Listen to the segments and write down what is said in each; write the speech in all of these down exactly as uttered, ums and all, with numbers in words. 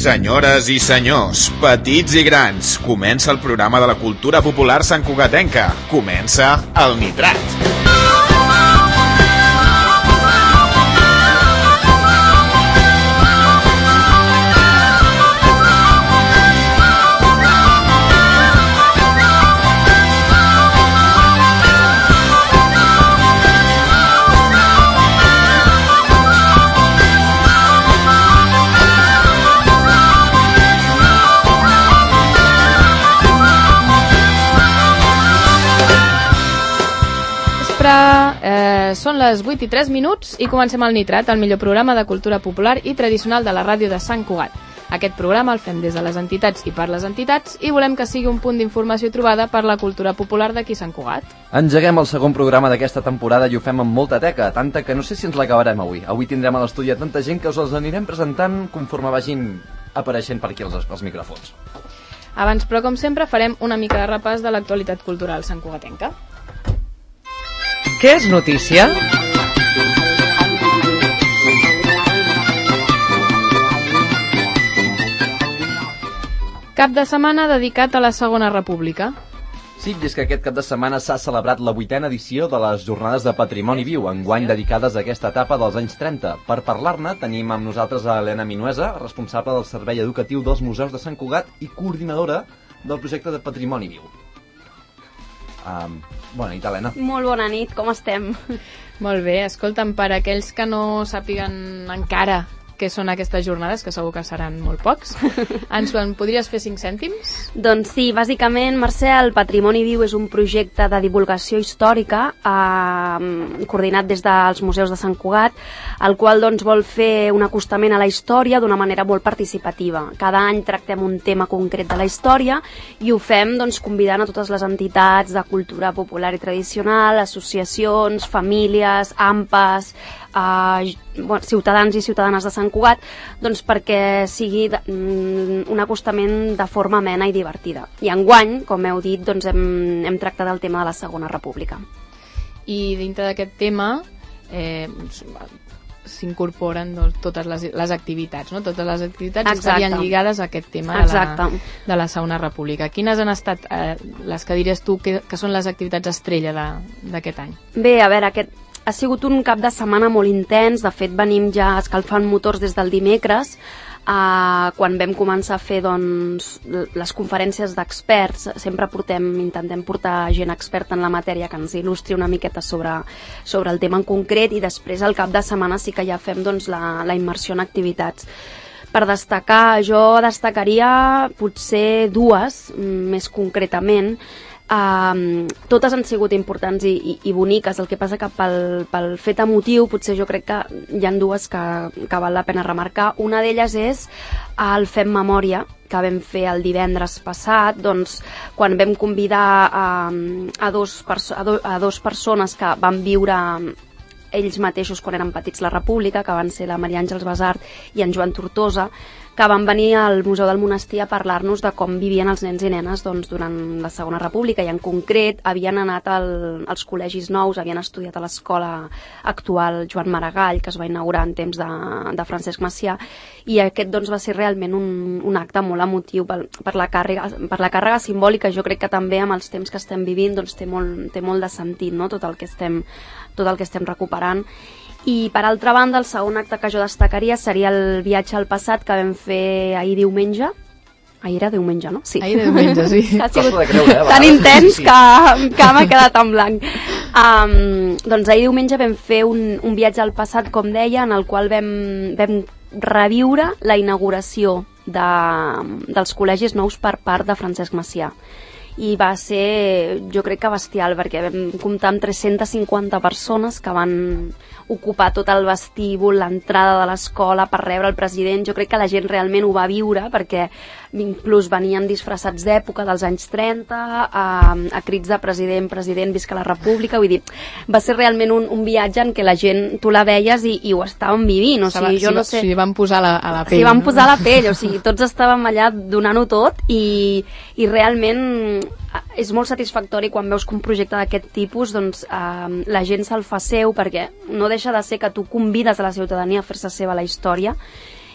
Senyores i senyors, petits i grans, comença el programa de la cultura popular santcugatenca. Comença el Nitrat. Eh, són les vuit i tres minuts i comencem el Nitrat, el millor programa de cultura popular i tradicional de la ràdio de Sant Cugat. Aquest programa el fem des de les entitats i per les entitats i volem que sigui un punt d'informació trobada per la cultura popular d'aquí Sant Cugat. Engeguem el segon programa d'aquesta temporada i ho fem amb molta teca, tanta que no sé si ens l'acabarem avui. Avui tindrem a l'estudi tanta gent que us els anirem presentant conforme vagin apareixent per aquí els, els micròfons. Abans, però, com sempre, farem una mica de repàs de l'actualitat cultural santcugatenca. Què és notícia? Cap de setmana dedicat a la Segona República. Sí, és que aquest cap de setmana s'ha celebrat la vuitena edició de les Jornades de Patrimoni Viu, enguany dedicades a aquesta etapa dels anys trenta. Per parlar-ne tenim amb nosaltres a Helena Minuesa, responsable del Servei Educatiu dels Museus de Sant Cugat i coordinadora del projecte de Patrimoni Viu. Um, bona nit, Helena. Molt bona nit, com estem? Molt bé, escolta'm, per aquells que no sàpiguen encara què són aquestes jornades, que segur que seran molt pocs, ens en podries fer cinc cèntims? Doncs sí, bàsicament, Mercè, el Patrimoni Viu és un projecte de divulgació històrica eh, coordinat des dels Museus de Sant Cugat, el qual doncs, vol fer un acostament a la història d'una manera molt participativa. Cada any tractem un tema concret de la història i ho fem doncs, convidant a totes les entitats de cultura popular i tradicional, associacions, famílies, A M P As, eh, bueno, ciutadans i ciutadanes de Sant Cugat, doncs perquè sigui de, mm, un acostament de forma amena i divertida. I enguany, com heu dit, doncs hem, hem tractat el tema de la Segona República. I dintre d'aquest tema eh, s'incorporen doncs, totes les, les activitats, no? Totes les activitats Exacte. estarien lligades a aquest tema de la, de la Segona República. Quines han estat eh, les que diries tu que, que són les activitats estrella d'aquest any? Bé, a veure, aquest ha sigut un cap de setmana molt intens. De fet, venim ja escalfant motors des del dimecres, eh, quan vam començar a fer doncs, les conferències d'experts. Sempre portem, intentem portar gent experta en la matèria que ens il·lustri una miqueta sobre, sobre el tema en concret, i després al cap de setmana sí que ja fem doncs, la, la immersió en activitats. Per destacar, jo destacaria potser dues, més concretament. Um, totes han sigut importants i, i, i boniques. El que passa que pel, pel fet emotiu potser jo crec que hi ha dues que, que val la pena remarcar. Una d'elles és el Fem Memòria, que vam fer el divendres passat, doncs, quan vam convidar a, a, dos, perso a, do, a dos persones que van viure ells mateixos quan eren petits la República, que van ser la Maria Àngels Basart i en Joan Tortosa, que van venir al Museu del Monestir a parlar-nos de com vivien els nens i nenes doncs, durant la Segona República, i en concret havien anat al, als col·legis nous, havien estudiat a l'escola actual Joan Maragall, que es va inaugurar en temps de, de Francesc Macià, i aquest doncs, va ser realment un, un acte molt emotiu per, per, la càrrega, per la càrrega simbòlica. Jo crec que també amb els temps que estem vivint doncs, té, molt, té molt de sentit, no? tot, el que estem, tot el que estem recuperant. I per altra banda, el segon acte que jo destacaria seria el viatge al passat que vam fer ahir diumenge. Ahir era diumenge, no? Sí. Ahir diumenge, sí. Ha sigut de creure, eh, tan intens sí. que, que m'ha quedat en blanc. Um, doncs ahir diumenge vam fer un, un viatge al passat, com deia, en el qual vam, vam reviure la inauguració de, dels col·legis nous per part de Francesc Macià. I va ser, jo crec que bestial, perquè vam comptar amb tres-centes cinquanta persones que van ocupar tot el vestíbul, l'entrada de l'escola per rebre el president. Jo crec que la gent realment ho va viure, perquè inclús venien disfressats d'època dels anys trenta, a, a crits de president, president, visca la República. Vull dir, va ser realment un, un viatge en què la gent, tu la veies i, i ho estaven vivint. O sigui, jo no sé... S'hi van posar la, a la pell. S'hi van no? posar a la pell, o sigui, tots estàvem allà donant-ho tot, i, i realment és molt satisfactori quan veus que un projecte d'aquest tipus doncs, eh, la gent se'l fa seu, perquè no deixa de ser que tu convides a la ciutadania a fer-se seva la història,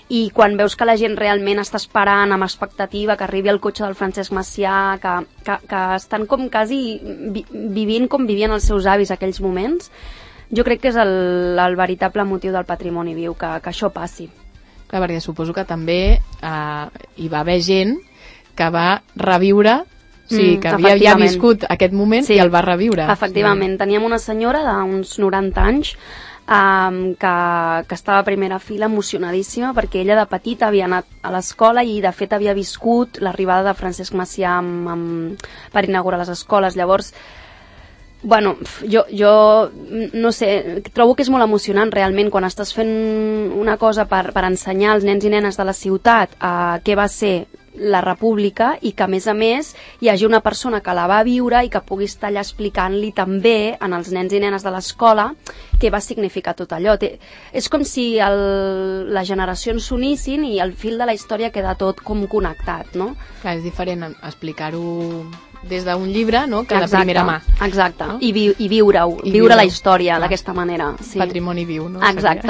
i quan veus que la gent realment està esperant amb expectativa que arribi el cotxe del Francesc Macià, que, que, que estan com quasi vi, vivint com vivien els seus avis aquells moments, jo crec que és el, el veritable motiu del patrimoni viu, que, que això passi. Clar, perquè suposo que també eh, hi va haver gent que va reviure, o sigui, que havia ja viscut aquest moment sí, i el va reviure. Efectivament, sí. Teníem una senyora d'uns noranta anys um, que, que estava a primera fila emocionadíssima perquè ella de petita havia anat a l'escola i de fet havia viscut l'arribada de Francesc Macià amb, amb, per inaugurar les escoles. Llavors, bueno, jo, jo no sé, trobo que és molt emocionant realment quan estàs fent una cosa per, per ensenyar als nens i nenes de la ciutat a què va ser la república i que a més a més hi hagi una persona que la va viure i que pugui estar allà explicant-li també en els nens i nenes de l'escola què va significar tot allò. Té, és com si el, les generacions s'unissin i al fil de la història queda tot com connectat, no? Clar, és diferent explicar-ho des d'un llibre, no?, que exacte, de primera mà. Exacte, no? I, vi, i viure-ho, I viure la història d'aquesta manera. Sí. Patrimoni viu, no? Exacte.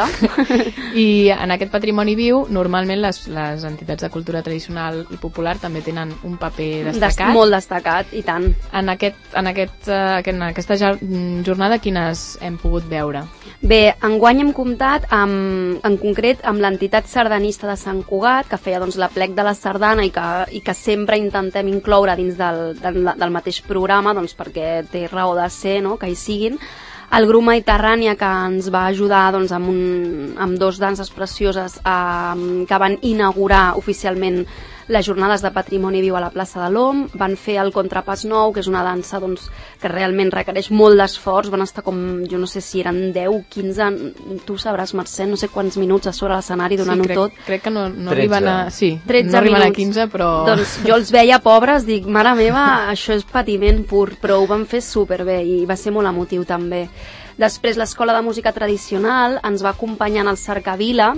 I en aquest patrimoni viu, normalment les, les entitats de cultura tradicional i popular també tenen un paper destacat. Des, molt destacat, i tant. En, aquest, en, aquest, uh, en aquesta jornada, quines hem pogut veure? Bé, enguany hem comptat amb, en concret amb l'entitat sardanista de Sant Cugat, que feia doncs, l'aplec de la sardana i que, i que sempre intentem incloure dins del, del, del mateix programa, doncs, perquè té raó de ser, no?, que hi siguin. El grup Mediterrània, que ens va ajudar doncs, amb, un, amb dos danses precioses eh, que van inaugurar oficialment les jornades de patrimoni viu a la plaça de l'Om, van fer el Contrapàs Nou, que és una dansa doncs, que realment requereix molt d'esforç, van estar com, jo no sé si eren deu, quinze, tu sabràs, Mercè, no sé quants minuts a sobre l'escenari donant-ho sí, tot. Crec que no, no arriben a... Sí, tretze no arriben minuts. a quinze, però... Doncs jo els veia pobres, dic, mare meva, això és patiment pur, però ho van fer superbé i va ser molt emotiu també. Després l'Escola de Música Tradicional ens va acompanyar en el Cercavila,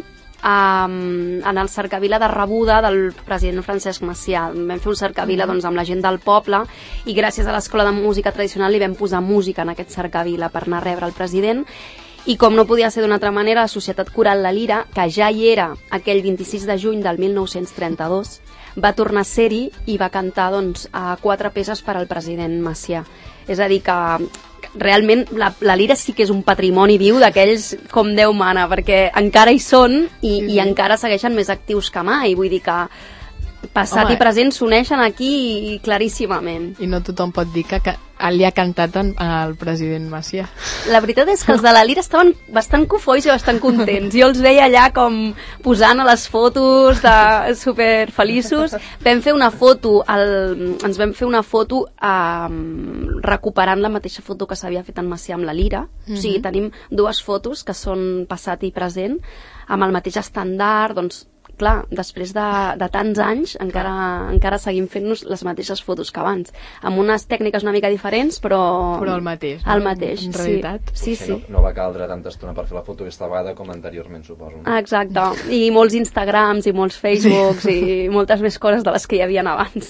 Um, en el cercavila de rebuda del president Francesc Macià. Vam fer un cercavila doncs, amb la gent del poble i gràcies a l'Escola de Música Tradicional li vam posar música en aquest cercavila per anar a rebre el president. I com no podia ser d'una altra manera, la Societat Coral La Lira, que ja hi era aquell vint-i-sis de juny del mil nou-cents trenta-dos, va tornar a ser-hi i va cantar doncs, a quatre peces per al president Macià. És a dir, que realment la, la Lira sí que és un patrimoni viu d'aquells com Déu mana, perquè encara hi són i, mm. i encara segueixen més actius que mai. Vull dir que passat Home, i present s'uneixen aquí claríssimament. I no tothom pot dir que, que li ha cantat en, el president Macià. La veritat és que els de la Lira estaven bastant cofois i bastant contents. Jo els veia allà com posant a les fotos de super feliços. Vam fer una foto, el, ens vam fer una foto eh, recuperant la mateixa foto que s'havia fet en Macià amb la Lira. Mm-hmm. O sigui, tenim dues fotos que són passat i present, amb el mateix estàndard, doncs clar, després de, de tants anys encara, encara seguim fent-nos les mateixes fotos que abans, amb unes tècniques una mica diferents, però... Però el mateix, no? El mateix, en realitat. Sí, sí, sí. No, no va caldre tanta estona per fer la foto aquesta vegada com anteriorment, suposo. No? Exacte, i molts Instagrams i molts Facebooks i moltes més coses de les que hi havia abans.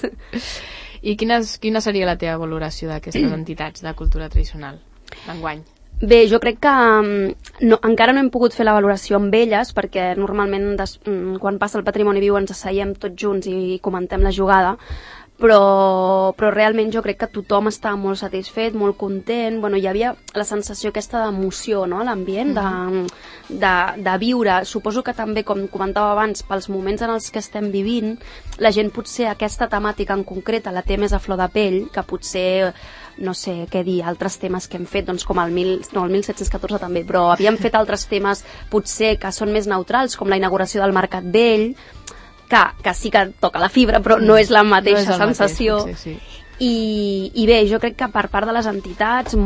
I quines, quina seria la teva valoració d'aquestes entitats de cultura tradicional d'enguany? Bé, jo crec que no, encara no hem pogut fer la valoració amb elles perquè normalment des, quan passa el patrimoni viu ens asseiem tots junts i comentem la jugada, però, però realment jo crec que tothom estava molt satisfet, molt content. Bueno, hi havia la sensació aquesta d'emoció, no?, a l'ambient, de, de, de viure. Suposo que també, com comentava abans, pels moments en els que estem vivint, la gent potser aquesta temàtica en concreta la té més a flor de pell, que potser no sé què dir, altres temes que hem fet, doncs com el, mil, no, el mil set-cents catorze també, però havíem fet altres temes potser que són més neutrals, com la inauguració del Mercat Vell, que, que sí que toca la fibra, però no és la mateixa no és sensació. Mateix, sí, sí. I, I bé, jo crec que per part de les entitats,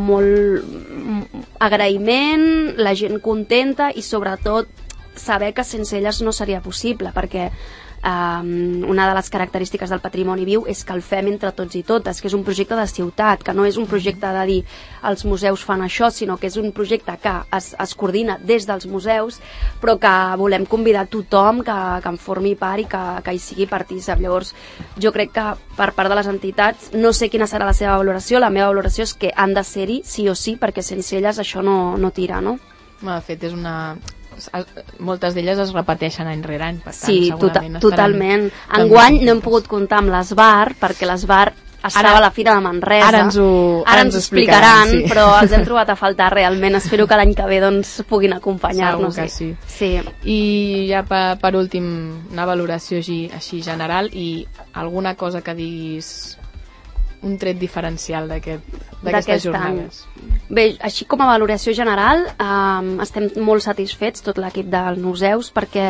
molt agraïment, la gent contenta i sobretot saber que sense elles no seria possible, perquè Um, una de les característiques del patrimoni viu és que el fem entre tots i totes, que és un projecte de ciutat, que no és un projecte de dir els museus fan això, sinó que és un projecte que es, es coordina des dels museus, però que volem convidar tothom que, que en formi part i que, que hi sigui partícip. Llavors jo crec que per part de les entitats, no sé quina serà la seva valoració, la meva valoració és que han de ser-hi sí o sí, perquè sense elles això no, no tira, no? De fet, és una... moltes d'elles es repeteixen any rere any, per tant, sí, segurament tota, totalment. Enguany no hem pogut comptar amb l'Esbar, perquè l'Esbar estava a la Fira de Manresa. Ara ens ho, ara ens ho explicaran, sí. Però els hem trobat a faltar realment. Espero que l'any que ve doncs, puguin acompanyar-nos. Segur que sí. sí. I ja per, per últim, una valoració així, així general i alguna cosa que diguis, un tret diferencial d'aquestes jornades. Any. Bé, així com a valoració general, eh, estem molt satisfets, tot l'equip dels museus, perquè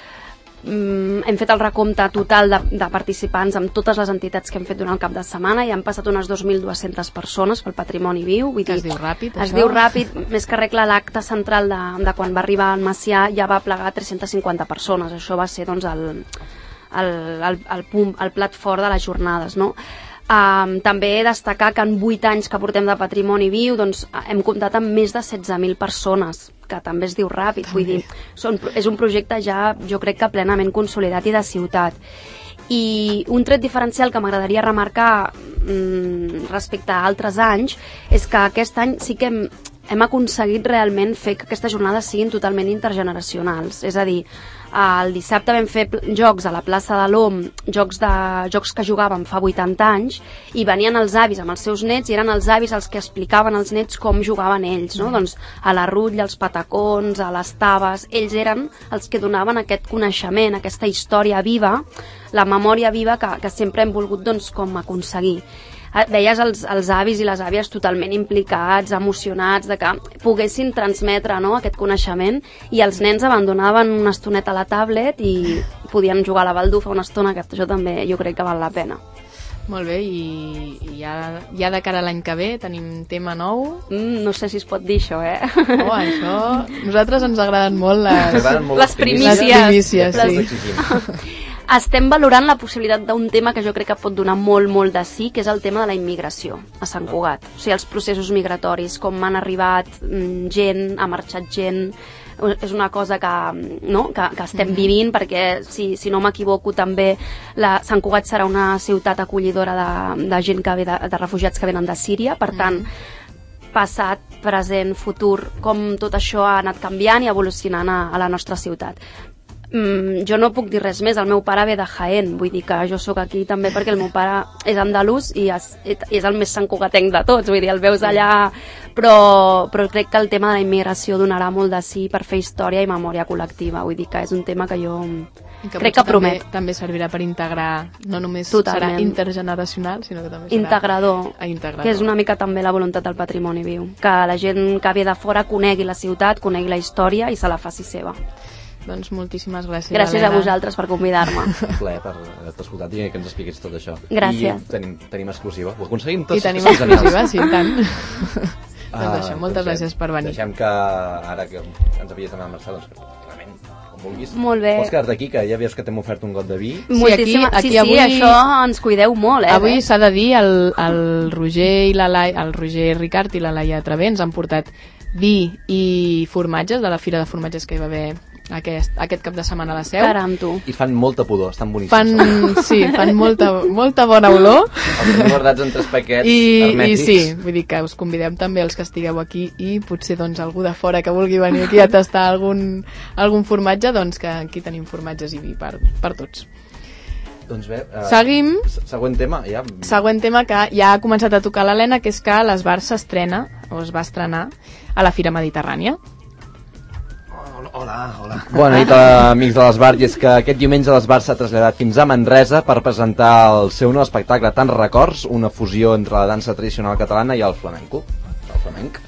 Mm, hem fet el recompte total de, de participants amb totes les entitats que hem fet durant el cap de setmana i han passat unes dos mil dues-centes persones pel Patrimoni Viu. Vull dir, es diu ràpid, es això? diu ràpid, més que regla l'acte central de, de quan va arribar al Macià ja va plegar tres-centes cinquanta persones. Això va ser doncs, el, el, el, el, punt, el plat fort de les jornades, no? Um, també destacar que en vuit anys que portem de Patrimoni Viu doncs, hem comptat amb més de setze mil persones, que també es diu ràpid, també. Vull dir, són, és un projecte ja, jo crec que plenament consolidat i de ciutat. I un tret diferencial que m'agradaria remarcar mm, respecte a altres anys és que aquest any sí que hem, hem aconseguit realment fer que aquestes jornades siguin totalment intergeneracionals, és a dir, el dissabte vam fer jocs a la plaça de l'Om, jocs, de, jocs que jugàvem fa vuitanta anys, i venien els avis amb els seus nets, i eren els avis els que explicaven als nets com jugaven ells, no? Doncs a la rutlla, als patacons, a les taves, ells eren els que donaven aquest coneixement, aquesta història viva, la memòria viva que, que sempre hem volgut doncs, com aconseguir. Veies els, els avis i les àvies totalment implicats, emocionats de que poguessin transmetre, no, aquest coneixement, i els nens abandonaven una estoneta a la tablet i podien jugar a la baldufa una estona, que això també jo crec que val la pena. Molt bé, i, i ja, ja de cara a l'any que ve tenim tema nou. Mm, no sé si es pot dir això, eh? Oh, això... Nosaltres ens agraden molt les, molt les primícies. Les primícies, les... sí. Estem valorant la possibilitat d'un tema que jo crec que pot donar molt, molt de sí, que és el tema de la immigració a Sant Cugat. O sigui, els processos migratoris, com han arribat gent, ha marxat gent... És una cosa que, no? que, que estem vivint, perquè si, si no m'equivoco també la, Sant Cugat serà una ciutat acollidora de, de gent que ve de, de refugiats que venen de Síria, per tant passat, present, futur, com tot això ha anat canviant i evolucionant a, a la nostra ciutat. Mm, jo no puc dir res més, el meu pare ve de Jaén, vull dir que jo sóc aquí també perquè el meu pare és andalús i és, és el més santcugatenc de tots, vull dir, el veus allà, però, però crec que el tema de la immigració donarà molt de sí per fer història i memòria col·lectiva, vull dir que és un tema que jo que crec que promet. També, també servirà per integrar, no només Totalment. Serà intergeneracional, sinó que també serà integrador, integrador, que és una mica també la voluntat del Patrimoni Viu, que la gent que ve de fora conegui la ciutat, conegui la història i se la faci seva. Doncs moltíssimes gràcies, Gràcies Helena. a vosaltres per convidar-me. Un plaer per haver-te escoltat i que ens expliquis tot això. Gràcies. I tenim, tenim exclusiva. Ho aconseguim tots. I tenim exclusiva, sí, tant. Ah, doncs això, moltes doncs gràcies per venir. Deixem que ara que ens havies d'anar a marxar, doncs clarament, com vulguis. Molt bé. Pots quedar-te aquí, que ja veus que t'hem ofert un got de vi. Sí, aquí, aquí sí, sí, avui, això ens cuideu molt, eh? Avui s'ha de dir, el, el Roger i la Laia, el Roger Ricard i la Laia Travé ens han portat vi i formatges de la Fira de Formatges que hi va haver aquest, aquest cap de setmana a la Seu. Caram, tu. I fan molta pudor, estan boníssims. Fan, sí, fan molta, molta bona olor. Els tenim guardats en tres paquets I, hermètics. I sí, vull dir que us convidem també els que estigueu aquí i potser doncs algú de fora que vulgui venir aquí a tastar algun, algun formatge, doncs que aquí tenim formatges i vi per, per tots. Doncs bé, uh, Seguim. Següent tema, ja. Següent tema que ja ha començat a tocar l'Helena, que és que l'Esbar s'estrena, o es va estrenar, a la Fira Mediterrània. Hola, hola. Bona nit, amics de l'Esbar, i és que aquest diumenge l'Esbar s'ha traslladat fins a Manresa per presentar el seu nou espectacle Tants Records, una fusió entre la dansa tradicional catalana i el flamenco, el flamenc.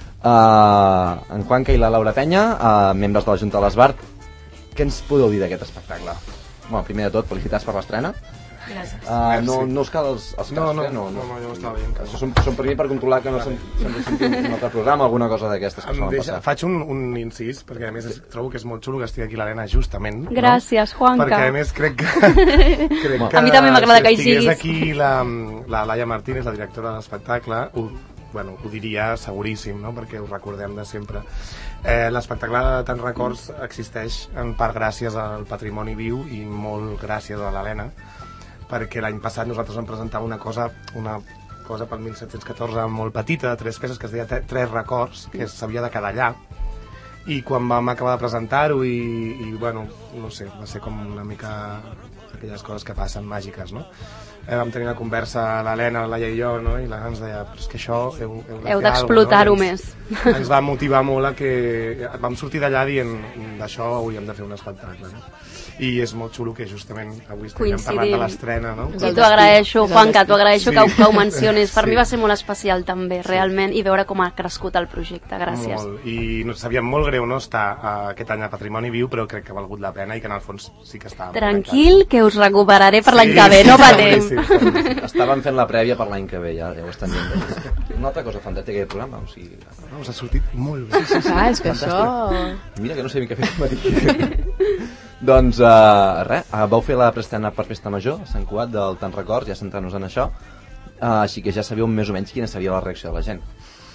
Uh, en Juanca i la Laura Penya, uh, membres de la Junta de l'Esbar, què ens podeu dir d'aquest espectacle? Bueno, primer de tot, felicitats per l'estrena. Gràcies. Uh, no, no us cal els, els no, cascs, no, eh? No, no, no, jo estava veient. Això són, són per mi per controlar que no se'n se senti un altre programa, alguna cosa d'aquestes que Em solen deixa, passar. faig un, un incís, perquè a més es, trobo que és molt xulo que estigui aquí l'Helena justament. Gràcies, no? Juanca. Perquè a més crec que... crec que a mi també m'agrada que hi si estigués siguis. aquí la, la Laia Martínez, la directora de l'espectacle, ho, bueno, ho diria seguríssim, no? Perquè ho recordem de sempre. Eh, l'espectacle de Tants Records existeix en part gràcies al Patrimoni Viu i molt gràcies a l'Helena, perquè l'any passat nosaltres vam presentar una cosa, una cosa pel mil set-cents catorze molt petita, de tres peces, que es deia Tres Records, que s'havia de quedar allà, i quan vam acabar de presentar-ho i, i bueno, no sé, va ser com una mica aquelles coses que passen màgiques, no? Eh, vam tenir una conversa, l'Helena, la Laia i jo, no? I l'Helena ens deia, però és que això heu, heu, heu d'explotar-ho, no? més. Ens va motivar molt a que vam sortir d'allà dient d'això hauríem de fer un espectacle, no? I és molt xulo que justament avui estem parlant de l'estrena, no? I t'ho agraeixo, Juanca, t'ho agraeixo sí. que, ho, que ho mencionis. Per sí. mi va ser molt especial també, realment, i veure com ha crescut el projecte. Gràcies. Molt. I no, sabia molt greu no estar uh, aquest any a Patrimoni Viu, però crec que ha valgut la pena i que en el fons sí que estava... Tranquil, que us recuperaré per sí, l'any que ve, no patem. Sí, sí, sí. Estàvem fent la prèvia per l'any que ve, ja, ja ho estan dient. Una altra cosa fantàstica d'aquest programa, o sigui... No, us ha sortit molt bé. Sí, sí, sí. Ah, és que fantàstic. Això... Mira que no sé què fer el matí. Doncs, uh, res, uh, vau fer la preestreena per Festa Major, a Sant Cugat, del Tant Records, ja centrant-nos en això, uh, així que ja sabíeu més o menys quina seria la reacció de la gent.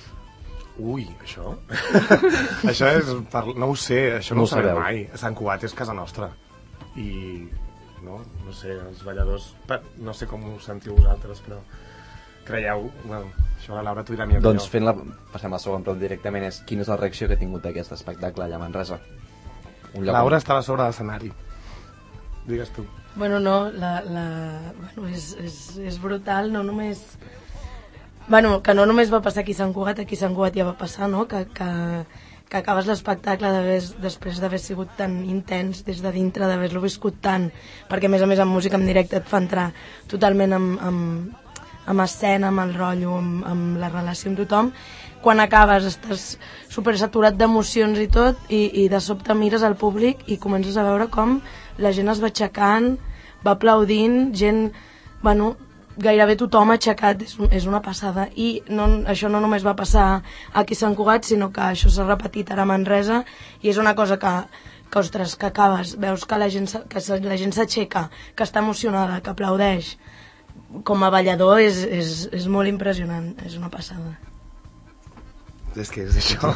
Ui, això? això és... Per... No ho sé, això no, no ho sabem mai. Sant Cugat és casa nostra. I, no, no sé, els balladors... No sé com ho sentiu vosaltres, però creieu... Bueno, això la Laura t'ho dirà millor. Doncs fent la... passem al segon plot directament, és quina és la reacció que ha tingut aquest espectacle allà a Manresa? Laura estava sobre l'escenari. Digues tu. Bueno, no, la, la, bueno, és, és, és brutal, no només... Bueno, que no només va passar aquí a Sant Cugat, aquí a Sant Cugat ja va passar, no? Que, que, que acabes l'espectacle després d'haver sigut tan intens des de dintre, d'haver-lo viscut tant, perquè a més a més amb música en directe et fa entrar totalment amb, amb, amb escena, amb el rotllo, amb, amb la relació amb tothom. Quan acabes estàs super saturat d'emocions i tot, i, i de sobte mires al públic i comences a veure com la gent es va aixecant, va aplaudint, gent, bueno, gairebé tothom aixecat, és, és una passada. I no, això no només va passar aquí a Sant Cugat, sinó que això s'ha repetit ara a Manresa, i és una cosa que, que ostres, que acabes, veus que la gent, que la gent s'aixeca, que està emocionada, que aplaudeix. Com a ballador és, és, és molt impressionant, és una passada. És que és això,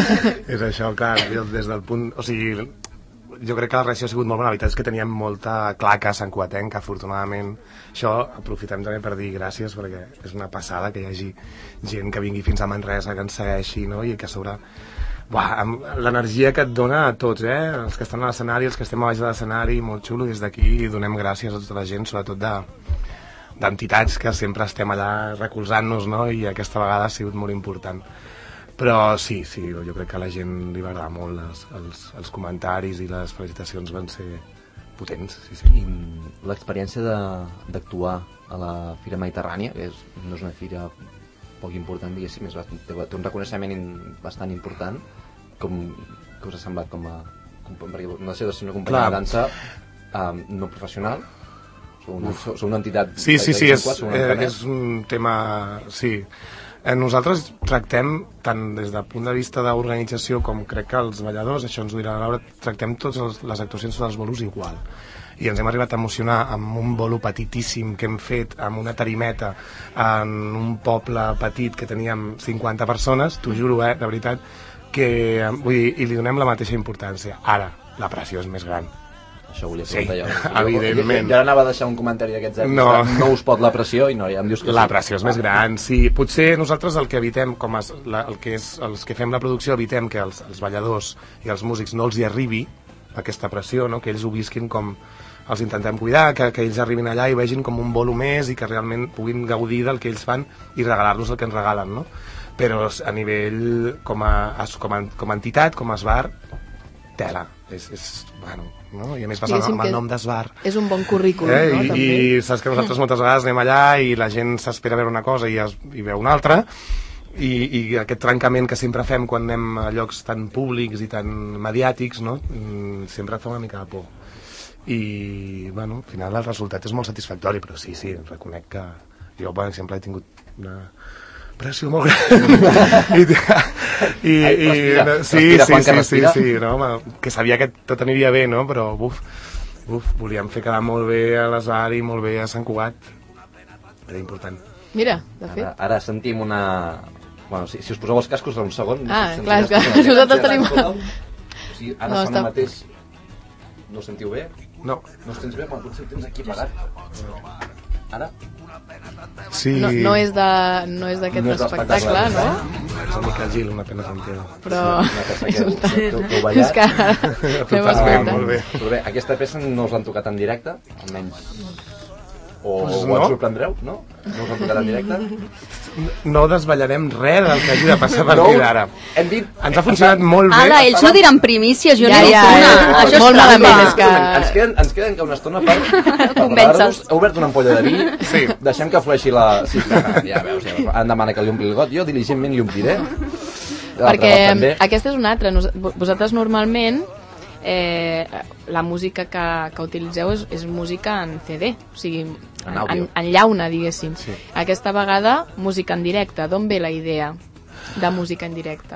és això, clar, des del punt... O sigui, jo crec que la reacció ha sigut molt bona, la veritat és que teníem molta claca santcugatenca, afortunadament. Això aprofitem també per dir gràcies, perquè és una passada que hi hagi gent que vingui fins a Manresa, que ens segueixi, no? I que a sobre... Buah, l'energia que et dona a tots, eh? Els que estan a l'escenari, els que estem a baix de l'escenari, molt xulo, des d'aquí donem gràcies a tota la gent, sobretot de d'entitats que sempre estem allà recolzant-nos, no? I aquesta vegada ha sigut molt important. Però sí, sí, jo crec que a la gent li va agradar molt els, els, els comentaris i les felicitacions van ser potents, sí, sí. I l'experiència d'actuar a la Fira Mediterrània, que és, no és una fira poc important, diguéssim, és, té, té un reconeixement in, bastant important, com que us ha semblat com a... Com, perquè no sé si una companyia de dansa um, no professional, sou una, sou, sou una entitat... Sí, sí, sí, és, eh, és un tema... Sí. Nosaltres tractem, tant des del punt de vista d'organització com crec que els balladors, això ens ho dirà la Laura, tractem totes les actuacions dels bolos igual. I ens hem arribat a emocionar amb un bolo petitíssim que hem fet amb una tarimeta en un poble petit que teníem cinquanta persones, t'ho juro, eh, de veritat, que, vull dir, i li donem la mateixa importància. Ara, la pressió és més gran. Això volia preguntar sí, jo. Evidentment. Jo ara anava a deixar un comentari d'aquests èpocs, no. no us pot la pressió i no, ja em dius que la sí. pressió és més gran, sí. Potser nosaltres el que evitem, com es, la, el que és, els que fem la producció, evitem que els, els balladors i els músics no els hi arribi aquesta pressió, no? Que ells ho visquin com els intentem cuidar, que, que ells arribin allà i vegin com un bolo més i que realment puguin gaudir del que ells fan i regalar-nos el que ens regalen, no? Però a nivell com a, com a, com a entitat, com a esbar, tela, és, és bueno, no? I a més passa amb el nom d'esbar. És un bon currículum, eh? no? I, també. I saps que nosaltres moltes vegades anem allà i la gent s'espera a veure una cosa i, es, i veu una altra, i, i aquest trencament que sempre fem quan anem a llocs tan públics i tan mediàtics, no? Sempre et fa una mica de por. I, bueno, al final el resultat és molt satisfactori, però sí, sí, reconec que jo, per exemple, he tingut una pressió molt gran i, i, i respira, sí, respira, sí, sí, sí, sí, no? Que sabia que tot aniria bé, no? Però uf, uf, volíem fer quedar molt bé a l'Esbar i molt bé a Sant Cugat, era important. Mira, de fet ara, ara sentim una... Bueno, si, si us poseu els cascos un segon, ah, no clar, és que nosaltres tenim o sigui, ara no, sona està... mateix. No ho sentiu bé? No. No us tens bé? Quan potser ho tens aquí pagat. Ara? Sí. No, no és de, no és d'aquest no espectacle, no? és el Miquel Gil, una pena sentida. Però... Una peça que heu És ballat. que l'heu Totalment, escoltat. molt bé. Però bé, aquesta peça no us l'han tocat en directe, almenys. O, Pues o no. ens sorprendreu, no? No us l'han tocat en directe? No desvetllarem res del que hagi de passar a partir d'ara. Hem dit... Ens ha funcionat molt bé. Ala, ells no diran primícies, jo Ja, n'he dit ja, una. ja. Això és Molt malament, trampa. és que- Ens queden, ens queden que una estona per, per Convèncer-los. He obert una ampolla de vi, Sí. deixem que flueixi la... Sí, ja, ja veus, ja veus. Em demana que li ompli el got, jo diligentment li ompliré. L'altre Perquè got també. aquesta és una altra. Nos- Vosaltres normalment eh, la música que, que utilitzeu és, és música en C D, o sigui, En en, àudio. en, en llauna, diguéssim. Sí. Aquesta vegada, música en directe. D'on ve la idea de música en directe?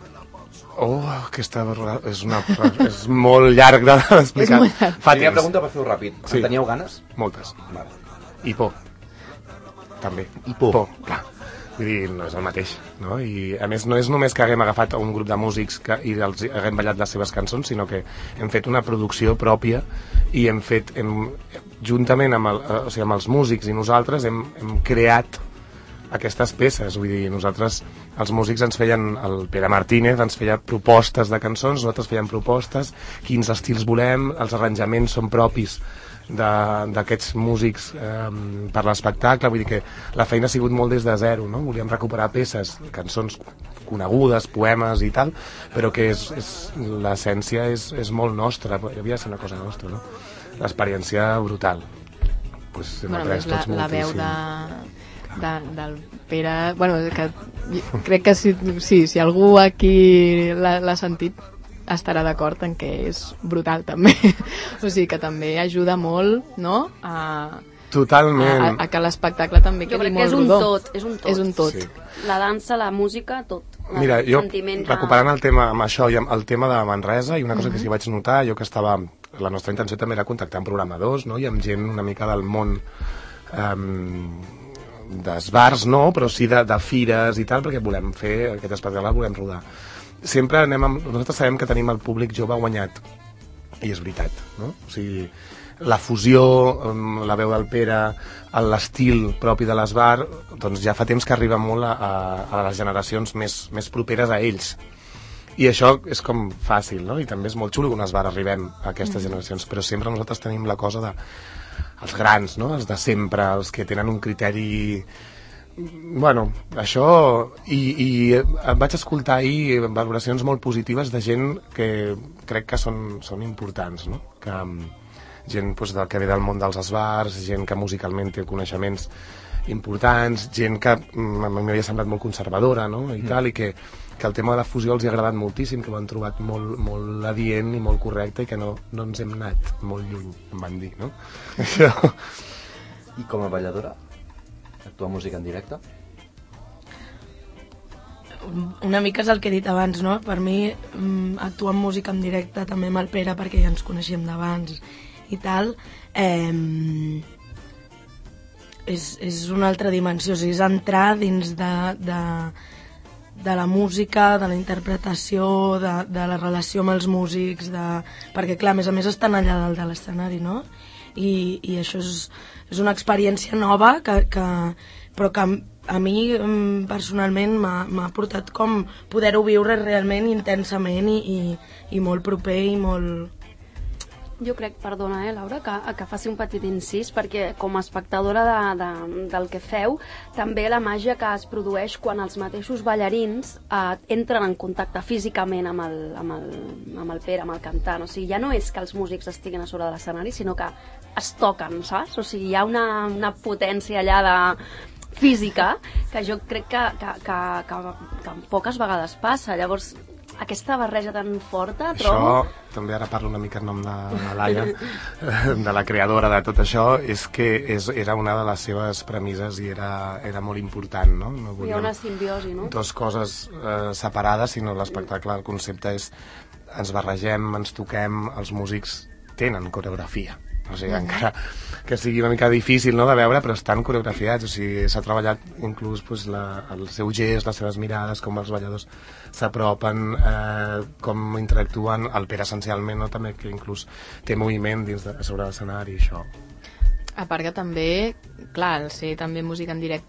Oh, aquesta és, una, és molt llarg d'explicar. És molt llarg. Fa Primera temps. pregunta per fer-ho ràpid. Sí. En teníeu ganes? Moltes. Vale. I por. També. I por. Por, clar. Vull dir, no és el mateix, no? I a més no és només que haguem agafat un grup de músics que, i els haguem ballat les seves cançons, sinó que hem fet una producció pròpia i hem fet, hem, juntament amb, el, o sigui, amb els músics i nosaltres, hem, hem creat aquestes peces. Vull dir, nosaltres, els músics ens feien, el Pere Martínez ens feia propostes de cançons, nosaltres fèiem propostes, quins estils volem, els arranjaments són propis d'aquests músics eh, per l'espectacle. Vull dir que la feina ha sigut molt des de zero, no? Volíem recuperar peces, cançons conegudes, poemes i tal, però que és, és, l'essència és, és molt nostra, havia de ser una cosa nostra, no? L'experiència brutal. Pues hem Bueno, a après més, la, tots la veu moltíssim. de, de, del Pere... Bueno, que crec que si, sí, si algú aquí l'ha l'ha sentit estarà d'acord en que és brutal també. O sigui que també ajuda molt, no?, a, Totalment. a, a que l'espectacle també Jo quedi crec que molt és un rodó. tot, és un tot. És un tot. Sí. La dansa, la música, tot. La Mira, jo, sentiment que- recuperant el tema amb això i amb el tema de Manresa, i una cosa que sí vaig notar, jo que estava... La nostra intenció també era contactar amb programadors, no?, i amb gent una mica del món um, d'esbars, no?, però sí de, de fires i tal, perquè volem fer aquest espectacle, volem rodar. Sempre anem amb... Nosaltres sabem que tenim el públic jove guanyat, i és veritat, no? O sigui, la fusió, um, la veu del Pere, l'estil propi de l'esbar, doncs ja fa temps que arriba molt a, a, a les generacions més, més properes a ells. I això és com fàcil, no? I també és molt xulo que un esbar arribem a aquestes generacions, però sempre nosaltres tenim la cosa de els grans, no? Els de sempre, els que tenen un criteri... Bueno, això... I, i vaig escoltar ahir valoracions molt positives de gent que crec que són, són importants, no? Que, gent doncs, del que ve del món dels esbars, gent que musicalment té coneixements importants, gent que m'havia semblat molt conservadora, no? I tal, i que, que el tema de la fusió els hi ha agradat moltíssim, que ho han trobat molt, molt adient i molt correcte i que no, no ens hem anat molt lluny, em van dir, no? Això... I com a balladora? Actuar música en directe? Una mica és el que he dit abans, no? Per mi, mm, actuar amb música en directe, també amb el Pere, perquè ja ens coneixem d'abans i tal, eh, és, és una altra dimensió, o sigui, és entrar dins de, de, de la música, de la interpretació, de, de la relació amb els músics, de... perquè clar, a més a més estan allà dalt de l'escenari, no? I, i això és, és una experiència nova que, que, però que a mi mm, personalment m'ha portat com poder-ho viure realment intensament i, i, i molt proper i molt... Jo crec, perdona, eh, Laura, que, que faci un petit incís, perquè com a espectadora de, de, del que feu, també la màgia que es produeix quan els mateixos ballarins eh, entren en contacte físicament amb el, amb, el, amb el Pere, amb el cantant. O sigui, ja no és que els músics estiguin a sobre de l'escenari, sinó que es toquen, saps? O sigui, hi ha una, una potència allà de física que jo crec que, que, que, que, que poques vegades passa. Llavors, aquesta barreja tan forta, trobo... Això, també ara parlo una mica en nom de, de Laia, de la creadora de tot això, és que és, era una de les seves premisses i era, era molt important, no? No Hi ha una simbiosi, no? Dos coses eh, separades, sinó l'espectacle, el concepte és ens barregem, ens toquem, els músics tenen coreografia. O sigui, mm-hmm. encara que sigui una mica difícil, no, de veure, però estan coreografiats, o sigui, s'ha treballat inclús pues, la, el seu gest, les seves mirades, com els balladors s'apropen, eh, com interactuen, el Pere essencialment, no, també, que inclús té moviment dins de, sobre l'escenari, això. A part que també, clar, al ser també música en directe,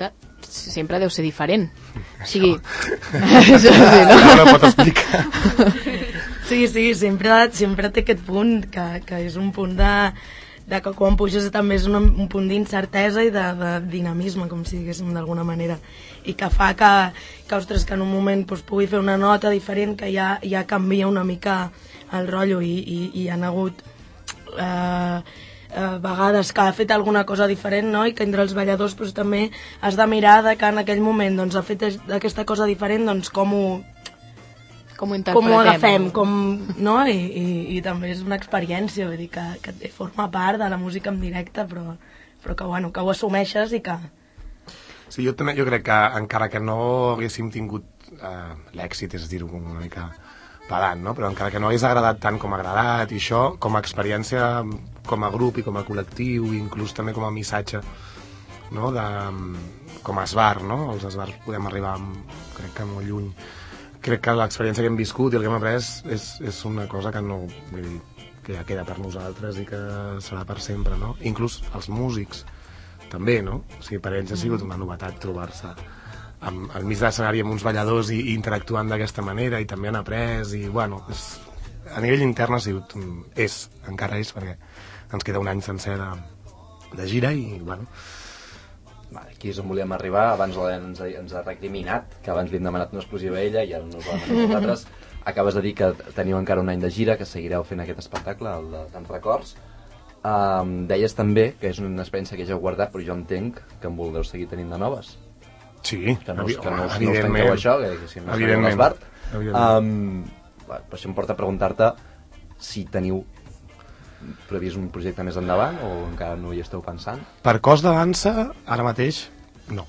sempre deu ser diferent. O sigui... Això no ho pot explicar. Sí, sí, sempre, sempre té aquest punt, que, que és un punt de, de que quan puges també és un, un punt d'incertesa i de, de dinamisme, com si diguéssim d'alguna manera, i que fa que, que, ostres, que en un moment doncs, pugui fer una nota diferent, que ja, ja canvia una mica el rotllo, i, i, i hi ha hagut... Eh, eh, vegades que ha fet alguna cosa diferent, no? I que entre els balladors doncs, també has de mirar de que en aquell moment doncs, ha fet aquesta cosa diferent, doncs com ho, com ho, com ho agafem, com, no? I, i, i també és una experiència, vull dir que, que forma part de la música en directe, però, però que, bueno, que ho assumeixes i que... Sí, jo, també, jo crec que encara que no haguéssim tingut eh, l'èxit, és dir-ho una mica pedant, no? Però encara que no hagués agradat tant com ha agradat, i això, com a experiència, com a grup i com a col·lectiu, i inclús també com a missatge, no? De, com a esbar, no? Els esbars podem arribar, crec que molt lluny. Crec que l'experiència que hem viscut i el que hem après és, és una cosa que no, vull dir, que ja queda per nosaltres i que serà per sempre, no? Inclús els músics també, no? O sigui, per ells ha sigut una novetat trobar-se amb, al mig de l'escenari amb uns balladors i, i interactuant d'aquesta manera, i també han après, i bueno, és, a nivell intern ha sigut, és, encara és, perquè ens queda un any sencer de, de gira i bueno. Vale, aquí és on volíem arribar. Abans l'Helena ens, ens ha recriminat que abans li hem demanat una exclusiva a ella i ara no us la demanem nosaltres. Acabes de dir que teniu encara un any de gira, que seguireu fent aquest espectacle, el de Tants Records. Um, deies també que és una experiència que ja heu guardat, però jo entenc que en voldreu seguir tenint de noves. Sí, que no, que no, us, no us evidentment. tanqueu això, que, que si no evidentment. Esbart. Evidentment. Um, per això em porta a preguntar-te si teniu previst un projecte més endavant o encara no hi esteu pensant? Per cos de dansa, ara mateix, no.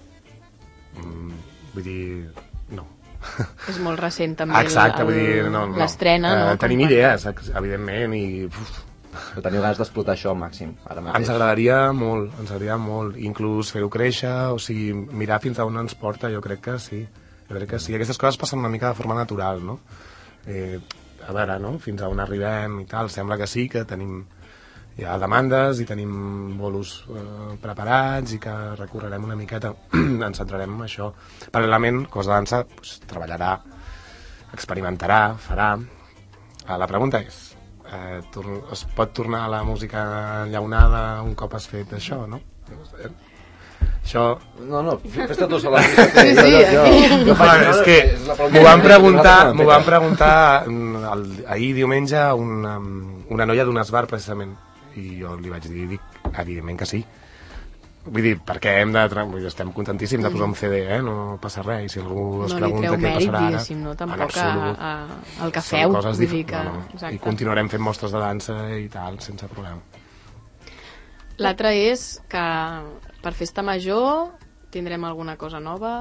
Mm, vull dir, no. És molt recent també. Exacte, vull dir, no, no. l'estrena. No, uh, tenim idees, evidentment, i... Uf. Però teniu ganes d'explotar això al màxim, ara mateix? Ens agradaria molt, ens agradaria molt, inclús fer-ho créixer, o sigui, mirar fins a on ens porta, jo crec que sí. Jo crec que sí. Aquestes coses passen una mica de forma natural, no? Eh, a veure, no? Fins a on arribem i tal, sembla que sí, que tenim ja demandes i tenim bolos eh, preparats i que recorrerem una miqueta, ens centrarem en això. Paral·lelament, Cos de Dansa pues, treballarà, experimentarà, farà. La pregunta és, eh, es pot tornar a la música enllaunada un cop has fet això, no? Això... No, no, fes-te tu sola. Sí, sí, jo, jo, jo, jo, no, és que m'ho van preguntar, m'ho van preguntar el, ahir diumenge una, una noia d'un esbar, precisament, i jo li vaig dir, dic, evidentment que sí. Vull dir, perquè hem de... Vull dir, estem contentíssims de posar un C D, eh? No passa res, i si algú es no pregunta què mèrit, passarà ara... No, tampoc a, a, el que feu. Són coses dir que... no, no. I continuarem fent mostres de dansa i tal, sense problema. L'altre és que per Festa Major tindrem alguna cosa nova...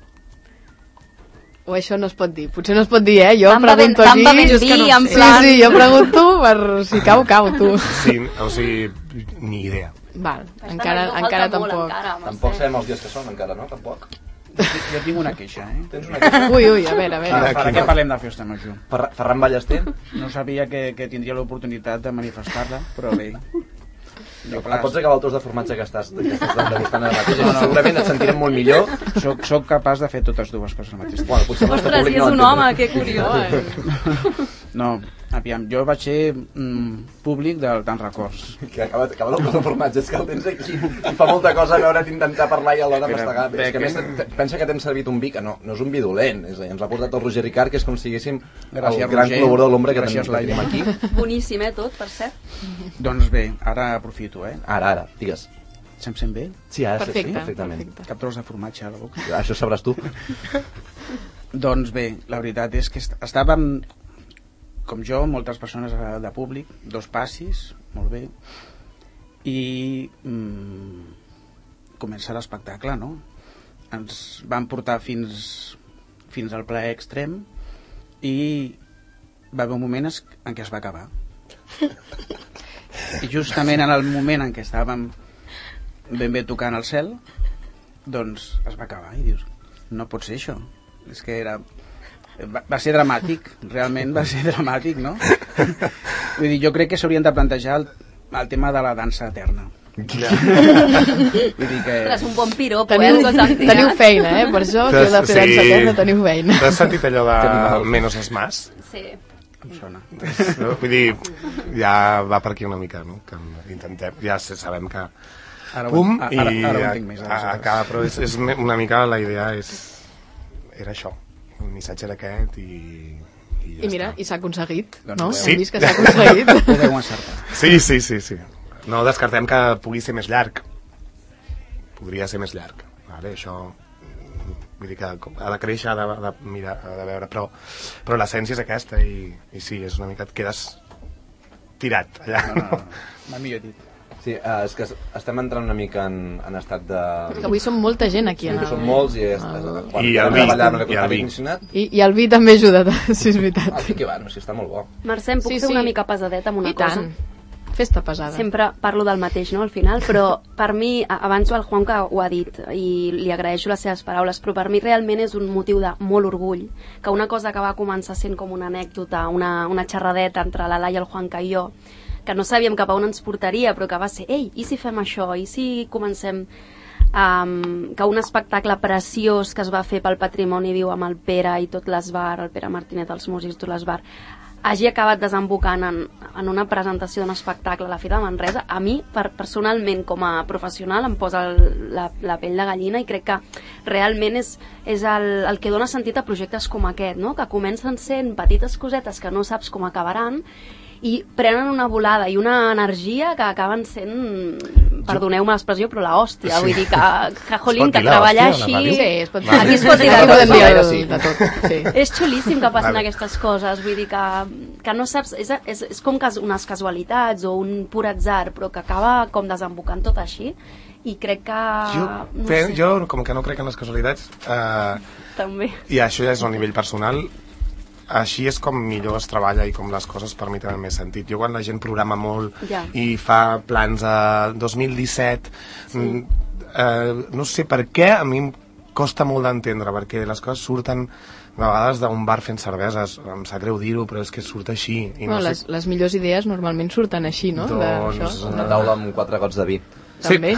O això no es pot dir? Potser no es pot dir, eh? Jo tan pregunto aquí... Tan dir, no en plan... Sí, sí, jo pregunto per si cau, cau, tu. Sí, o sigui, ni idea. Val, encara, encara tampoc. Encara, tampoc sabem els dies que són, encara, no? Tampoc. Jo, jo tinc una queixa, eh? Tens una queixa? Ui, ui, a veure, a veure. Per, per què parlem de Festa Major? Ferran, Ferran Ballester? No sabia que, que tindria l'oportunitat de manifestar-la, però bé. Jo, clar, pots acabar el tros de formatge que estàs, que estàs entrevistant ara mateix, no, no. Segurament et sentirem molt millor. Soc, soc capaç de fer totes dues coses al mateix temps. Bueno, potser ostres, i és un home, que curiós. No, aviam, jo vaig ser mm, públic del Tants Records. Que acaba, acaba del tros de formatge, és que el tens aquí i fa molta cosa a veure d'intentar parlar i alhora mastegar. És que a més pensa que t'hem servit un vi que no, no és un vi dolent, és a dir, ens l'ha portat el Roger Ricard, que és com si diguéssim el gran col·laborador de l'ombra que tenim aquí. Boníssim, eh, tot, per cert. Doncs bé, ara aprofito, eh? Ara, ara, digues. Se'm sent bé? Sí, ara perfecte, sí, perfectament. Perfecte. Cap tros de formatge a la boca. Això sabràs tu. Doncs bé, la veritat és que estàvem, com jo, moltes persones de públic, dos passis, molt bé, i mm, comença l'espectacle, no? Ens van portar fins, fins al plaer extrem i va haver un moment en què es va acabar. I justament en el moment en què estàvem ben bé tocant el cel, doncs es va acabar i dius, no pot ser això. És que era... Va, va ser dramàtic, realment va ser dramàtic, no? Vull dir, jo crec que s'haurien de plantejar el, el tema de la dansa eterna. Vull dir que... És un bon piropo, Teniu, eh? teniu feina, eh? Per això, que heu de fer dansa eterna, teniu feina. T'has sentit allò de menos es más? Sí. Em sona. No? Vull dir, ja va per aquí una mica, no? Que intentem, ja sabem que... Ara ho, Pum, ara, i ara ho entenc més. a- acaba, però és, és una mica la idea és... Era això, el missatge era aquest i... I, ja I mira, està. i s'ha aconseguit, Doncs no? sí. Hem vist que s'ha aconseguit. Podeu encertar. Sí, sí, sí, sí. No descartem que pugui ser més llarg. Podria ser més llarg. Vale? Això... Vull dir que ha de créixer, ha de, de mirar, ha de veure, però, però l'essència és aquesta i, i sí, és una mica... Et quedes tirat allà. No, no, no. M'ha millor dit. Sí, uh, és que estem entrant una mica en, en estat de... Que avui som molta gent aquí. Sí, En som el... molts i... És, és, quan I el vam vi, treballar amb i el l'aire vi. condicionat... I, I el vi també ajuda, si és veritat. Ah, sí que va, no, sí, està molt bo. Mercè, em puc Sí, fer sí. una mica pesadeta amb una I cosa? tant. Festa pesada. Sempre parlo del mateix, no?, al final, però per mi, a- abans el Juan que ho ha dit, i li agraeixo les seves paraules, però per mi realment és un motiu de molt orgull, que una cosa que va començar sent com una anècdota, una, una xerradeta entre la Laia, el Juanca i jo, que no sabíem cap a on ens portaria, però que va ser, ei, i si fem això, i si comencem... Um, que un espectacle preciós que es va fer pel Patrimoni Viu amb el Pere i tot l'Esbar, el Pere Martínez, els músics, tot l'Esbar, hagi acabat desembocant en, en una presentació d'un espectacle a la Fira de Manresa, a mi, per, personalment, com a professional, em posa el, la, la pell de gallina i crec que realment és, és el, el que dona sentit a projectes com aquest, no?, que comencen sent petites cosetes que no saps com acabaran i prenen una volada i una energia que acaben sent, perdoneu-me l'expressió, però la hòstia, Sí. vull dir que, que jolín, Es pot que dir la treballar hòstia a la així... ràdio? Sí, es pot dir. Aquí es pot dir Aquí de podem tot. dir el, Sí. de tot. Sí. És xulíssim que passin Vale. aquestes coses, vull dir que, que no saps, és, és, és com cas, unes casualitats o un pur atzar, però que acaba com desembocant tot així, i crec que... Jo, no fe, sé, jo com que no crec en les casualitats, eh, també. i això ja és a nivell personal, així és com millor es treballa i com les coses per mi tenen més sentit. Jo quan la gent programa molt Ja. i fa plans a dos mil disset, sí. eh, no sé per què a mi em costa molt d'entendre, perquè les coses surten a vegades d'un bar fent cerveses, em sap greu dir-ho, però és que surt així. I No, no les, sé... les millors idees normalment surten així, no? Doncs, D'això. Una taula amb quatre gots de vi. També.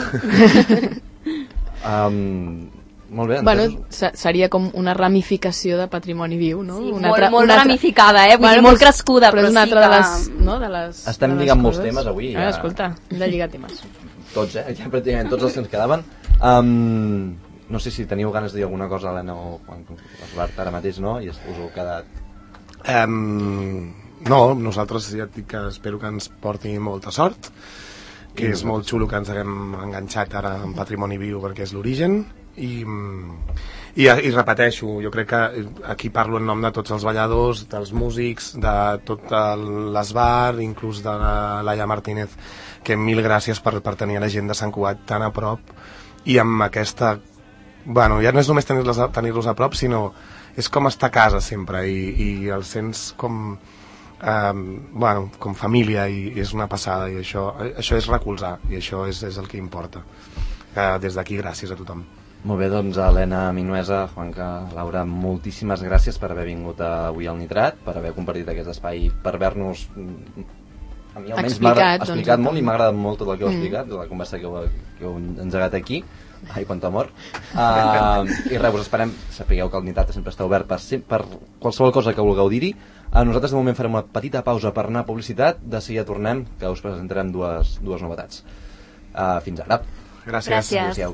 Um, molt bé, Bueno, entesos. se- seria com una ramificació de Patrimoni Viu, no? Sí, Una molt, altra- molt una altra- ramificada, eh? Vull Bueno, dir, molt però- crescuda, però, però és una sí altra que... de les, no? de les, Estem de les lligant molts coses. temes avui, Ah, ja. escolta, hem de lligar temes. Tots, eh? Ja pràcticament tots els que ens quedaven. Um, no sé si teniu ganes de dir alguna cosa, Helena o Juan, Bart, ara mateix, no? I us heu quedat... Um, no, nosaltres ja et dic que espero que ens porti molta sort, que és molt xulo que ens haguem enganxat ara en Patrimoni Viu perquè és l'origen, i, i, i repeteixo, jo crec que aquí parlo en nom de tots els balladors, dels músics, de tot l'Esbar, inclús de la Laia Martínez, que mil gràcies per, per tenir la gent de Sant Cugat tan a prop, i amb aquesta... Bueno, ja no és només tenir-los a, tenir-los a prop, sinó és com estar a casa sempre, i, i el sents com... Um, bueno, com família, i, i és una passada, i això, això és recolzar, i això és, és el que importa. Uh, des d'aquí gràcies a tothom. Molt bé, doncs, Helena Minuesa, Juanca, Laura, moltíssimes gràcies per haver vingut avui al Nitrat, per haver compartit aquest espai, per haver-nos... A mi almenys m'ha Explicat, agradat- explicat doncs, molt i m'ha agradat molt tot el que heu Mm. explicat, la conversa que heu, que heu engegat aquí. Ai, quant amor. Uh, I res, us esperem, sapigueu que el Nitrat sempre està obert per, sem- per qualsevol cosa que vulgueu dir-hi. Uh, nosaltres de moment farem una petita pausa per anar a publicitat, de seguida tornem, que us presentarem dues, dues novetats. Uh, fins ara. Gràcies. Gràcies. Adéu-siau.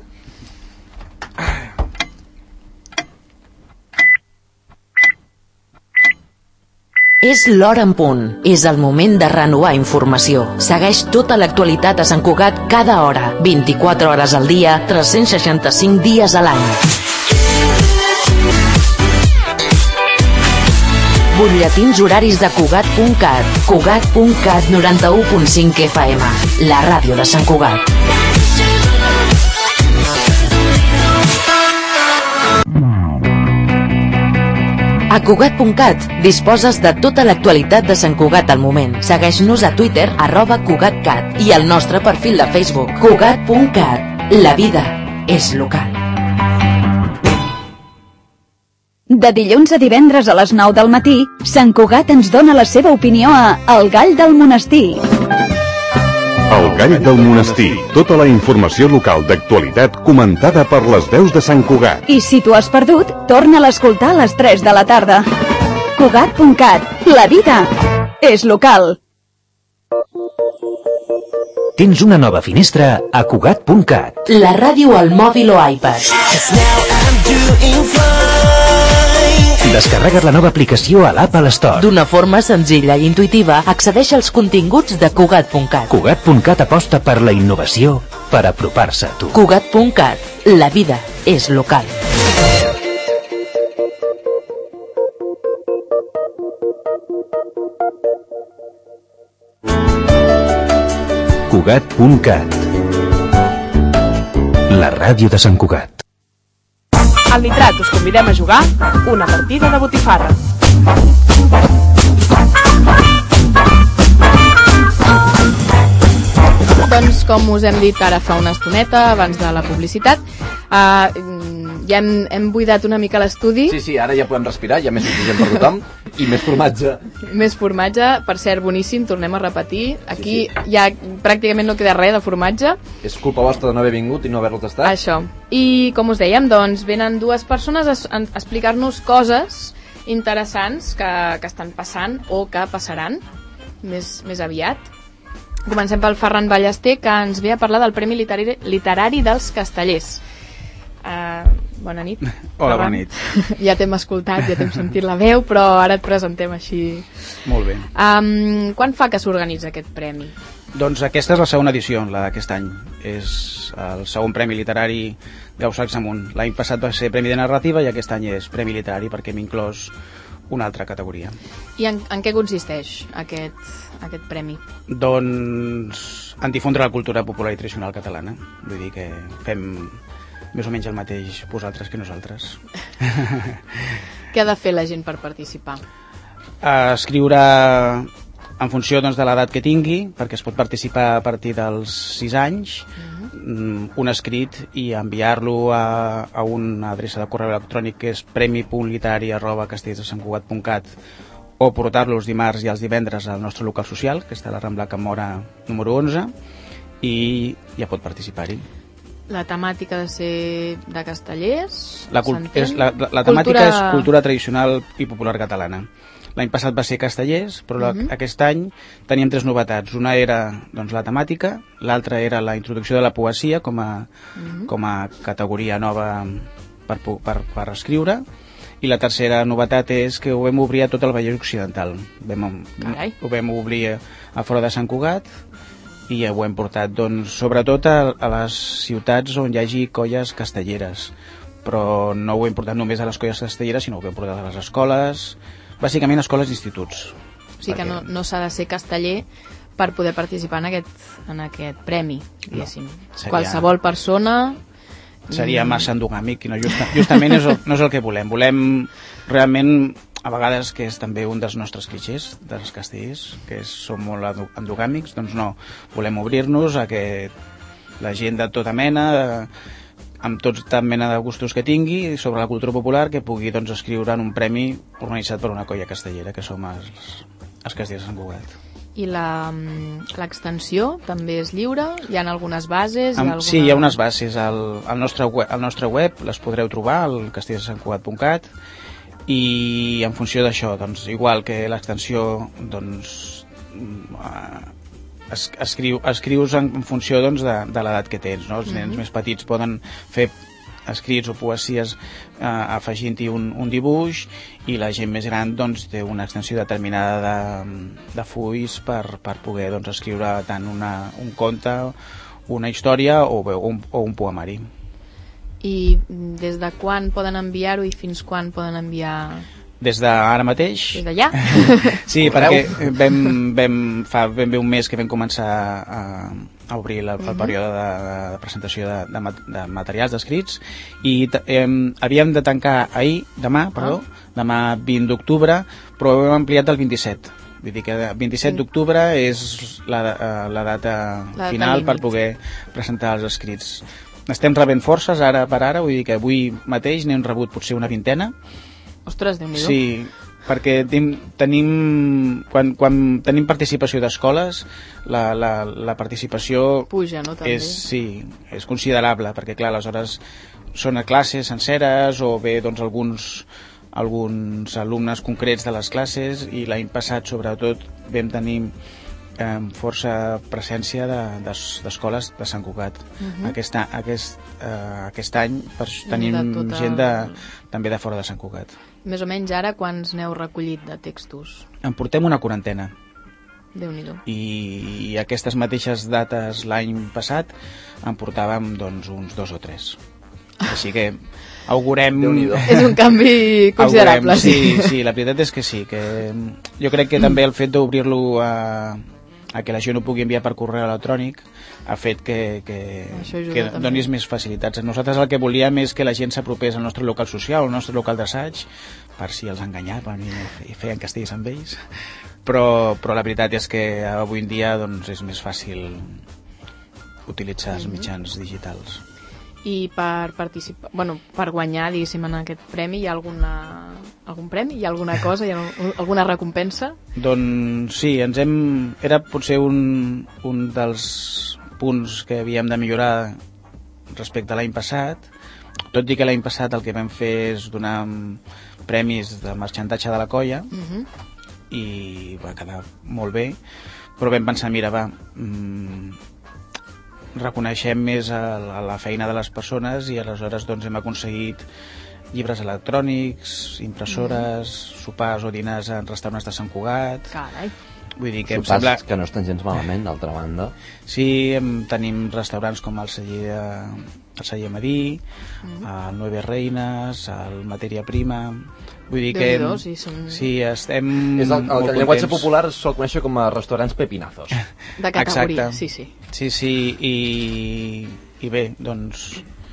És l'hora en punt. És el moment de renovar informació. Segueix tota l'actualitat a Sant Cugat cada hora, vint-i-quatre hores al dia, tres cents seixanta-cinc dies a l'any. Butlletins horaris de Cugat punt cat. Cugat punt cat noranta-u punt cinc F M. La ràdio de Sant Cugat. A Cugat punt cat disposes de tota l'actualitat de Sant Cugat al moment. Segueix-nos a Twitter, arroba CugatCat, i al nostre perfil de Facebook, Cugat punt cat. La vida és local. De dilluns a divendres a les nou del matí, Sant Cugat ens dona la seva opinió a El Gall del Monestir. El Gall del Monestir. Tota la informació local d'actualitat comentada per les veus de Sant Cugat. I si t'ho has perdut, torna a l'escoltar a les tres de la tarda. Cugat punt cat. La vida és local. Tens una nova finestra a Cugat punt cat. La ràdio al mòbil o iPad. Descarrega't la nova aplicació a l'Apple Store. D'una forma senzilla i intuïtiva, accedeix als continguts de Cugat punt cat. Cugat punt cat aposta per la innovació per apropar-se a tu. Cugat punt cat. La vida és local. Cugat punt cat. La ràdio de Sant Cugat. Al Nitrat us convidem a jugar una partida de botifarra. Doncs com us hem dit ara fa una estoneta, abans de la publicitat, uh, ja hem, hem buidat una mica l'estudi. Sí, sí, ara ja podem respirar, hi ha més oxigen per tothom i més formatge. Més formatge, per cert, boníssim, tornem a repetir. Aquí sí, sí. ja pràcticament no queda res de formatge. És culpa vostra de no haver vingut i no haver-lo tastat. Això. I com us dèiem, doncs, venen dues persones a, a explicar-nos coses interessants que, que estan passant o que passaran més, més aviat. Comencem pel Ferran Ballester, que ens ve a parlar del Premi Literari, Literari dels Castellers. Uh, bona nit. Hola, bona nit. Ja t'hem escoltat, ja t'hem sentit la veu, però ara et presentem així. Molt bé. Um, quan fa que s'organitza aquest premi? Doncs aquesta és la segona edició, la d'aquest any. És el segon Premi Literari Grau Sacs Amunt. L'any passat va ser Premi de Narrativa i aquest any és Premi Literari perquè hem inclòs una altra categoria. I en, en què consisteix aquest, aquest premi? Doncs en difondre la cultura popular i tradicional catalana. Vull dir que fem més o menys el mateix vosaltres que nosaltres. Què ha de fer la gent per participar? Uh, escriure en funció doncs, de l'edat que tingui, perquè es pot participar a partir dels sis anys, uh-huh. un escrit i enviar-lo a, a una adreça de correu electrònic que és premi punt literari arroba castells de sant cugat punt cat o portar-lo els dimarts i els divendres al nostre local social, que està a la Rambla Can Móra número onze, i ja pot participar-hi. La temàtica de ser de castellers? La, és, la, la, la temàtica cultura... és cultura tradicional i popular catalana. L'any passat va ser castellers, però la, uh-huh. aquest any teníem tres novetats. Una era doncs, la temàtica, l'altra era la introducció de la poesia com a, uh-huh. com a categoria nova per, per, per escriure, i la tercera novetat és que ho vam obrir a tot el Vallès Occidental. Vam, ho vam obrir a, a fora de Sant Cugat, i ho hem portat doncs, sobretot a, a les ciutats on hi hagi colles castelleres, però no ho hem portat només a les colles castelleres, sinó ho hem portat a les escoles, bàsicament escoles i instituts. O sigui perquè... que no, no s'ha de ser casteller per poder participar en aquest, en aquest premi, diguéssim. No, seria... Qualsevol persona... Seria massa endogàmic, i no, just, justament és el, no és el que volem. Volem realment, a vegades, que és també un dels nostres clixés, dels castellers, que és, som molt endogàmics, doncs no, volem obrir-nos a que la gent de tota mena, amb tota mena de gustos que tingui, sobre la cultura popular, que pugui doncs, escriure en un premi organitzat per una colla castellera, que som els, els castellers de Sant Cugat. I l'extensió també és lliure? Hi ha algunes bases? Hi ha alguna... Sí, hi ha unes bases al, al, nostre web, al nostre web, les podreu trobar al castellers de sant cugat punt cat, i en funció d'això, doncs, igual que l'extensió, doncs, es, escriu, escrius en funció doncs, de, de l'edat que tens, no? Els nens mm-hmm. més petits poden fer escrits o poesies eh, afegint-hi un, un dibuix, i la gent més gran doncs, té una extensió determinada de, de fulls per, per poder doncs, escriure tant una, un conte, una història o, un, o un poemari. I des de quan poden enviar-ho i fins quan poden enviar... Des d'ara mateix? Des d'allà? Sí, perquè vam, vam, fa ben bé un mes que vam començar a, a obrir la, el període de, de presentació de, de, de materials escrits, i eh, havíem de tancar ahir, demà, perdó, ah. demà vint d'octubre, però ho hem ampliat al vint-i-set. Vull dir que vint-i-set d'octubre és la, la data la final per poder presentar els escrits. Estem rebent forces ara per ara, vull dir que avui mateix n'hem rebut potser una vintena. Ostres, Déu-n'hi-do. Sí, perquè tenim, tenim quan, quan tenim participació d'escoles, la, la, la participació puja, no? També. És, sí, és considerable, perquè clar, aleshores són a classes senceres o bé doncs alguns alguns alumnes concrets de les classes, i l'any passat sobretot vam tenir eh, força presència d'escoles de, de Sant Cugat. Uh-huh. aquest, aquest, eh, aquest any per, tenim tota... gent de, també de fora de Sant Cugat. Més o menys ara quants n'heu recollit de textos? En portem una quarantena. Déu-n'hi-do. I, i aquestes mateixes dates l'any passat en portàvem doncs, uns dos o tres. Així que augurem... És un canvi considerable. Augurem, sí, sí, la veritat és que sí. Que jo crec que també el fet d'obrir-lo a, a que la gent ho pugui enviar per correu electrònic ha fet que, que, que donis més facilitats. Nosaltres el que volíem és que la gent s'apropés al nostre local social, al nostre local d'assaig, per si els enganyaven i, i feien castells amb ells. Però, però la veritat és que avui en dia doncs, és més fàcil utilitzar els mitjans digitals. I per participar, bueno, per guanyar, diguéssim, en aquest premi, hi ha alguna, algun premi? Hi ha alguna cosa? Hi ha alguna recompensa? Doncs sí, ens hem... era potser un, un dels punts que havíem de millorar respecte a l'any passat, tot i que l'any passat el que vam fer és donar premis de marxandatge de la colla, uh-huh. i va quedar molt bé, però vam pensar, mira, va... Mmm, reconeixem més a la feina de les persones, i aleshores doncs, hem aconseguit llibres electrònics, impressores, mm. sopars o dinars en restaurants de Sant Cugat. Carai. Vull dir que em sembla... que no estan gens malament, d'altra banda. Sí, em, tenim restaurants com el Celler, el Celler Madí, mm. el Nueve Reines, el Matèria Prima... Vull dir que... Déu-n'hi-do, sí, són... Sí, estem és el, el, el llenguatge popular sol conèixer com a restaurants pepinazos. De categoria, sí, sí. Sí, sí, i, i bé, doncs...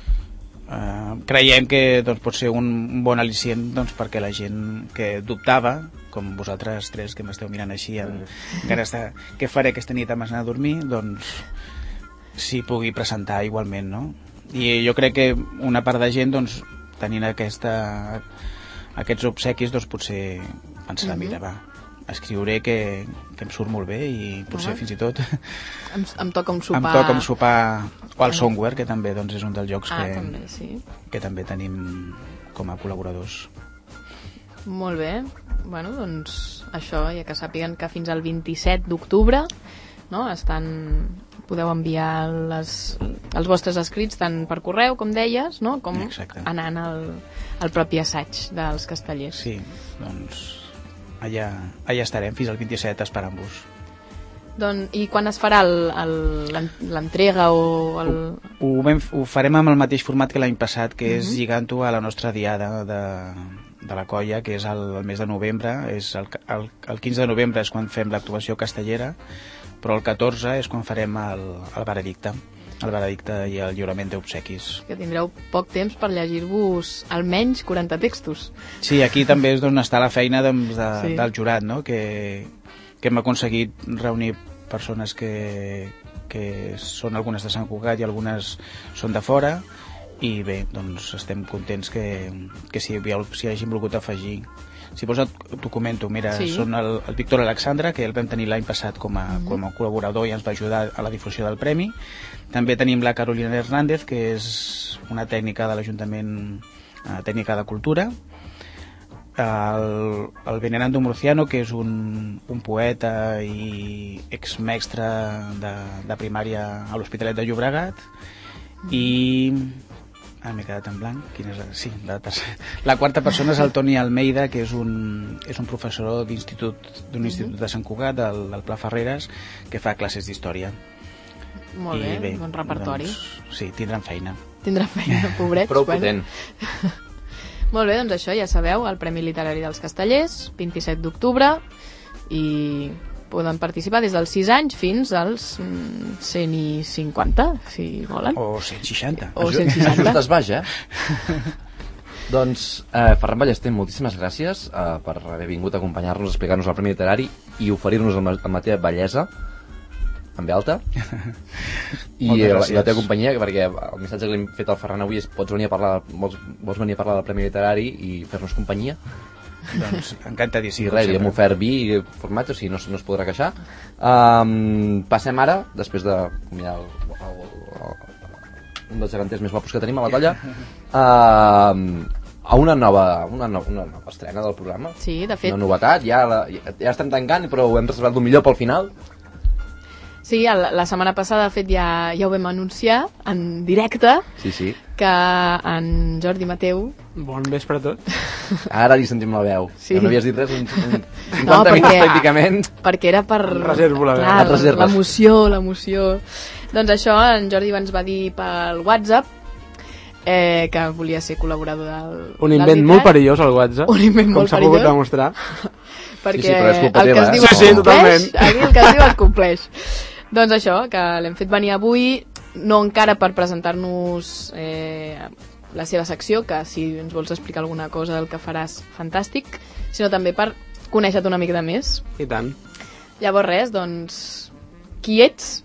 Uh, creiem que doncs, pot ser un, un bon al·licient doncs, perquè la gent que dubtava, com vosaltres tres que m'esteu mirant així, en, encara està, què faré aquesta nit abans d'anar a dormir, doncs s'hi pugui presentar igualment, no? I jo crec que una part de gent, doncs, tenint aquesta... aquests obsequis, doncs potser pensarà, mm-hmm. mira, va, escriuré que, que em surt molt bé i potser uh-huh. fins i tot em, em toca un sopar em toca un sopar o el Somewhere, que també doncs, és un dels jocs ah, que, també, sí. que també tenim com a col·laboradors. Molt bé, bueno, doncs això, ja que sàpiguen que fins al vint-i-set d'octubre, no, estan... podeu enviar les, els vostres escrits tant per correu, com deies, no? Com exacte. Anant al, al propi assaig dels castellers. Sí, doncs allà, allà estarem fins al vint-i-set esperant-vos. Doncs, i quan es farà l'entrega o el... Ho, ho, vam, ho farem amb el mateix format que l'any passat, que uh-huh. és lligant-ho a la nostra diada de, de la colla, que és el, el mes de novembre. És el, el, el quinze de novembre és quan fem l'actuació castellera, però el catorze és quan farem el, el veredicte, el veredicte i el lliurament d'obsequis. Que tindreu poc temps per llegir-vos almenys quaranta textos. Sí, aquí també és d'on està la feina de, de, sí. del jurat, no? que, que hem aconseguit reunir persones que, que són algunes de Sant Cugat i algunes són de fora, i bé, doncs estem contents que, que si, si hagin volgut afegir. Si vols t'ho comento, mira, sí. són el, el Víctor Alexandra, que el vam tenir l'any passat com a, mm-hmm. com a col·laborador i ens va ajudar a la difusió del premi. També tenim la Carolina Hernández, que és una tècnica de l'Ajuntament, una tècnica de cultura. El, el Venerando Murciano, que és un, un poeta i exmestre de, de primària a l'Hospitalet de Llobregat. Mm-hmm. I... Ah, m'he quedat en blanc. Quina és la... Sí, la tercera. La quarta persona és el Toni Almeida, que és un, és un professor d'institut d'un uh-huh. institut de Sant Cugat, del, del Pla Ferreres, que fa classes d'història. Molt bé, bé, bon repertori. Doncs, sí, tindran feina. Tindran feina, pobrets. Prou potent. Bueno. Molt bé, doncs això, ja sabeu, el Premi Literari dels Castellers, vint-i-set d'octubre, i poden participar des dels sis anys fins als mm, cent cinquanta, si volen. O cent seixanta. O cent seixanta. Just es baix, eh? Doncs, eh, Ferran Ballester, moltíssimes gràcies eh, per haver vingut a acompanyar-nos, a explicar-nos el Premi Literari i oferir-nos amb, amb la teva bellesa, amb alta, i, la, i la teva companyia, perquè el missatge que li hem fet al Ferran avui és pots venir a parlar, vols, vols venir a parlar del Premi Literari i fer-nos companyia? Doncs encantadíssim. I res, li hem ofert vi i formatge, o sigui, no, no es podrà queixar. Um, passem ara, després de mirar el, el, el, un dels geganters més guapos que tenim a la colla, uh, a una nova, una, no, una nova estrena del programa. Sí, de fet. Una novetat, ja, la, ja, ja estem tancant, però ho hem reservat el millor pel final. Sí, la, la setmana passada, de fet, ja, ja ho vam anunciar en directe, sí, sí. que en Jordi Mateu... Bon vespre a tot. Ara li sentim la veu. Sí. Ja no havies dit res, uns, uns cinquanta no, perquè, minuts pràcticament. Perquè era per... Reservo la veu. L'emoció, l'emoció. Doncs això, en Jordi ens va dir pel WhatsApp eh, que volia ser col·laborador del... Un invent molt perillós, el WhatsApp. Un invent molt perillós. Com s'ha pogut demostrar. Perquè sí, sí, però és culpa el que teva, es diu eh? es sí, compleix, aquí el que es diu es compleix. Doncs això, que l'hem fet venir avui, no encara per presentar-nos eh, la seva secció, que si ens vols explicar alguna cosa del que faràs, fantàstic, sinó també per conèixer-te una mica més. I tant. Llavors res, doncs, qui ets?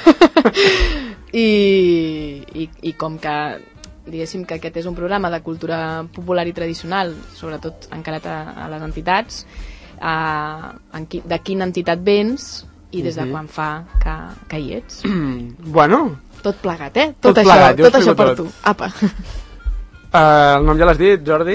I, i, I com que diguéssim que aquest és un programa de cultura popular i tradicional, sobretot encarat a, a les entitats, a, en qui, de quina entitat vens i des de quan fa que, que hi ets. Bueno. Tot plegat, eh? Tot, tot això, plegat, tot això per tot. tu. Apa. Uh, el nom ja l'has dit, Jordi.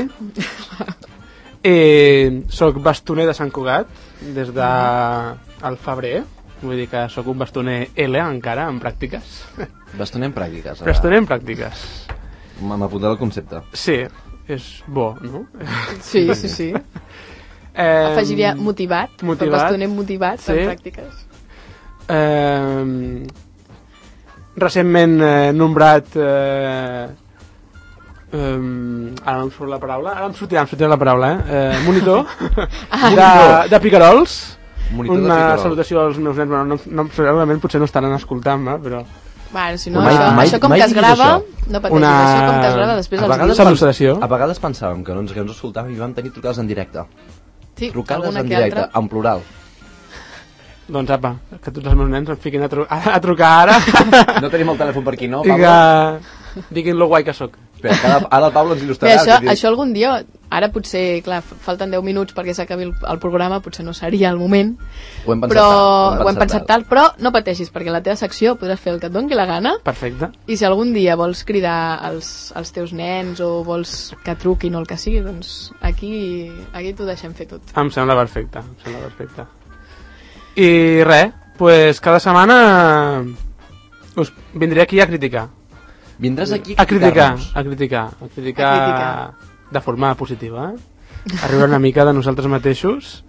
I soc bastoner de Sant Cugat des de el febrer. Vull dir que sóc un bastoner L encara, en pràctiques. Bastoner en pràctiques. Ara. Bastoner en pràctiques. M'ha apuntat el concepte. Sí, és bo, no? Sí, sí, sí. Eh, Afegiria motivat, motivat. Bastoner motivat sí. En pràctiques. Eh, recentment eh, nombrat eh, eh, ara no em surt la paraula ara em sortirà, em sortirà la paraula eh? Eh, monitor, ah, de, de Picarols. Monitor una de Picarols. Salutació als meus nens, bueno, no, no, segurament potser no estaran escoltant-me, però bueno, si no, mai, això, mai, això com que es grava no pateixis, una... això com que es grava després a els vegades, salutació. A vegades pensàvem que no ens, que ens escoltàvem i vam tenir trucades en directe. Sí, trucades en directe, altra... en plural. Doncs apa, que tots els meus nens em fiquin a, tru a, a trucar ara. No tenim el telèfon per aquí, no, Pablo? I que diguin lo guai que soc. Espera, que ara, ara el Pablo ens il·lustrarà. Bé, això, això algun dia, ara potser, clar, falten deu minuts perquè s'acabi el, el programa, potser no seria el moment. Ho hem pensat però, tal. Ho hem pensat tal, però no pateixis, perquè la teva secció podràs fer el que et doni la gana. Perfecte. I si algun dia vols cridar als, als teus nens o vols que truquin o el que sigui, doncs aquí, aquí t'ho deixem fer tot. Em sembla perfecte, em sembla perfecte. I res, pues cada setmana us vindré aquí a criticar. Vindràs aquí a criticar? A criticar, a criticar, a criticar de forma positiva, eh? A riure una mica de nosaltres mateixos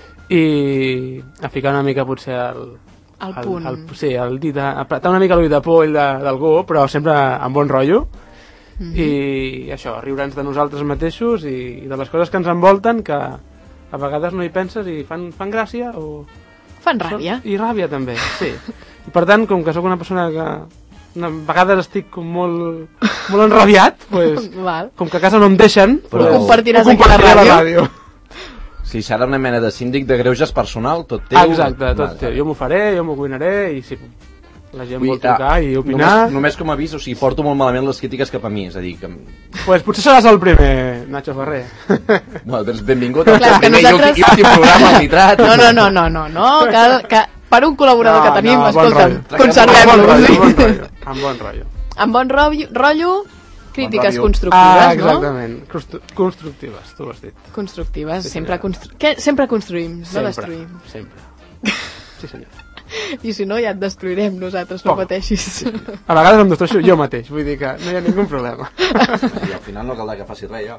i a ficar una mica potser el... El punt. El, el, sí, el dit, a apretar una mica l'ull de poll d'algú, però sempre amb bon rotllo. Mm-hmm. I això, riure'ns de nosaltres mateixos i, i de les coses que ens envolten que a vegades no hi penses i fan, fan gràcia o... Fan ràbia. I ràbia també, sí. I per tant, com que sóc una persona que a vegades estic com molt, molt enrabiat, pues, com que a casa no em deixen, però pues, ho compartiràs ho compartiré a la ràdio. Si serà una mena de síndic de greuges personal, tot teu... Exacte, tot teu. Jo m'ho faré, jo m'ho cuinaré i si la gent Vull, vol trucar ah, i opinar... Només, només com a avís, o sigui, porto molt malament les crítiques cap a mi, és a dir que... Pues potser seràs el primer, Nacho Ferrer. Bueno, doncs benvingut al Clar, primer nosaltres... i últim programa al Nitrat. No, no, no, no, no, no, que, que per un col·laborador no, que tenim, no, escolta'm, conservem-lo. Amb bon rotllo. Amb bon rotllo, rotllo crítiques bon constructives, ah, exactament. No? Exactament, constructives, tu ho has dit. Constructives, sí, sempre, constru... que sempre construïm, sempre, no destruïm. Sempre, sí senyor. I si no ja et destruirem nosaltres, no pateixis. Sí. A vegades em destrueixo jo mateix, vull dir que no hi ha ningú problema. I al final no caldrà que faci res jo.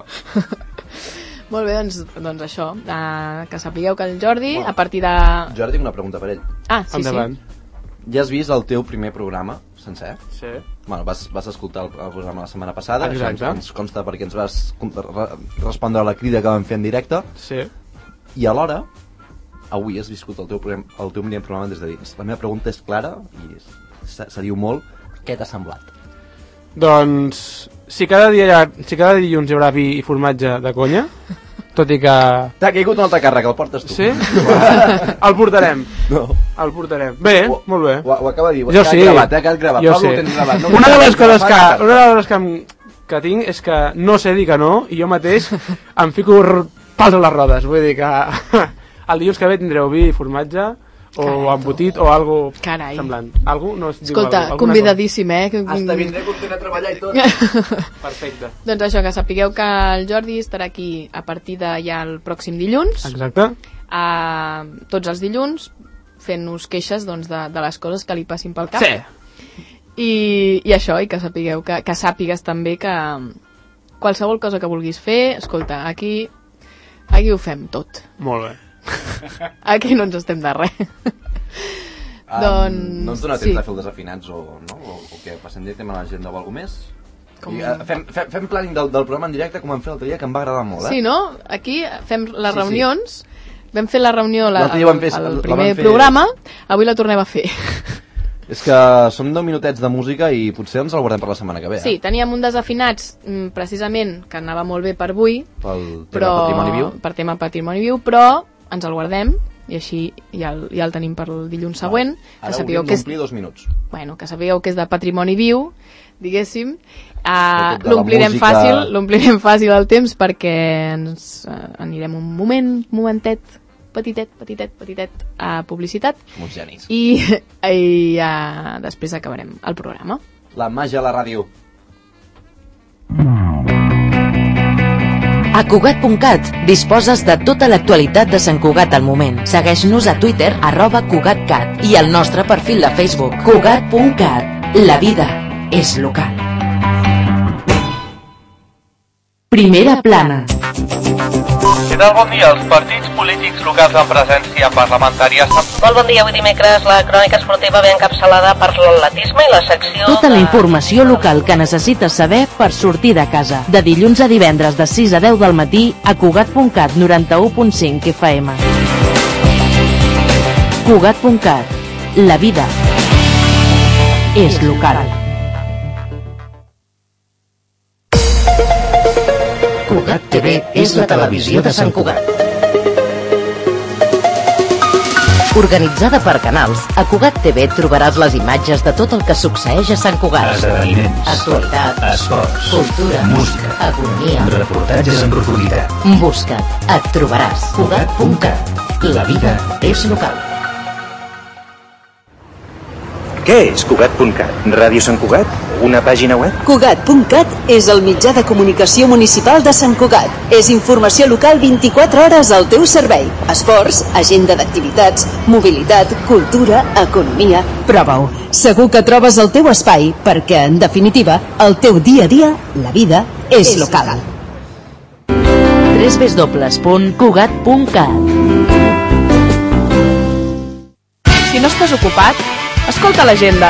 Molt bé, doncs, doncs això, uh, que sapigueu que el Jordi, bueno, a partir de... Jordi, una pregunta per ell. Ah, sí, Endavant. sí. Ja has vist el teu primer programa sencer? Sí. Bueno, vas, vas escoltar el, el programa la setmana passada. Exacte. Això ens, ens consta perquè ens vas re, respondre a la crida que vam fer en directe. Sí. I alhora, avui has viscut el teu, el teu primer programa des de dins. La meva pregunta és clara i se, se diu molt. Què t'ha semblat? Doncs, si cada, dia, si cada dilluns hi haurà vi i formatge de conya, tot i que... T'ha caigut un altre càrrec, el portes tu. Sí? El portarem. No. El portarem. Bé, o, molt bé. Ho, ho acaba de dir, ho jo has sí. gravat, eh? Has gravat. Jo Pablo, sí. Tens gravat. No, una de les coses que, una de les coses que, que tinc és que no sé dir que no, i jo mateix em fico pals a les rodes, vull dir que el dilluns que ve tindreu vi i formatge, o embotit, o algo Carai. semblant. Algo? No es diu Escolta, algo, convidadíssim, eh? Que... Hasta vindré content a treballar i tot. Perfecte. Doncs això, que sapigueu que el Jordi estarà aquí a partir de ja el pròxim dilluns. Exacte. A, tots els dilluns, fent-nos queixes doncs, de, de les coses que li passin pel cap. Sí. I, i això, i que sapigueu, que, que sàpigues també que qualsevol cosa que vulguis fer, escolta, aquí, aquí ho fem tot. Molt bé. Aquí no ens estem de res. Um, doncs... No ens dona temps sí. de fer els desafinats o, no? o, o què? Passem directament a l'agenda o alguna més? Com... I, uh, fem, fem, fem planning del, del programa en directe com vam fer l'altre dia, que em va agradar molt, eh? Sí, no? Aquí fem les Sí, reunions, sí. vam fer la reunió la, L'altre dia vam fer- al la primer vam fer- programa, avui la tornem a fer. És que són deu minutets de música i potser ens el guardem per la setmana que ve. Sí, Eh? teníem un desafinats mm, precisament que anava molt bé per avui, Pel tema però, patrimoni viu. per tema patrimoni viu, però ens el guardem i així ja el, ja el tenim per el dilluns següent. Ara que sapigueu hauríem que és, d'omplir dos minuts. bueno, que sapigueu que és de patrimoni viu, diguéssim. Uh, Sobretot de la l'omplirem música. fàcil, l'omplirem fàcil el temps perquè ens uh, anirem un moment, momentet, petitet, petitet, petitet a publicitat. Som uns genis. I, i uh, després acabarem el programa. La màgia a la ràdio. A Cugat punt cat disposes de tota l'actualitat de Sant Cugat al moment. Segueix-nos a Twitter, arroba CugatCat, i al nostre perfil de Facebook, Cugat punt cat. La vida és local. Primera plana. Què tal? Bon dia. Els partits polítics locals en presència parlamentària... Molt bon dia. Avui dimecres la crònica esportiva ve encapçalada per l'atletisme i la secció... Tota la de... informació local que necessites saber per sortir de casa. De dilluns a divendres de sis a deu del matí a Cugat punt cat noranta-u punt cinc F M. Cugat punt cat. La vida és local. Cugat T V és la televisió de Sant Cugat. Organitzada per canals, a Cugat T V trobaràs les imatges de tot el que succeeix a Sant Cugat. Esdeveniments, Actualitat, esports, cultura, música, economia. reportatges en profunditat. Busca't, et trobaràs. Cugat punt cat. La vida és local. Què és Cugat punt cat? Ràdio Sant Cugat? Una pàgina web? Cugat punt cat és el mitjà de comunicació municipal de Sant Cugat. És informació local vint-i-quatre hores al teu servei. Esports, agenda d'activitats, mobilitat, cultura, economia... Prova-ho. Segur que trobes el teu espai perquè, en definitiva, el teu dia a dia, la vida, és local. w w w punt cugat punt cat. Si no estàs ocupat, escolta l'agenda.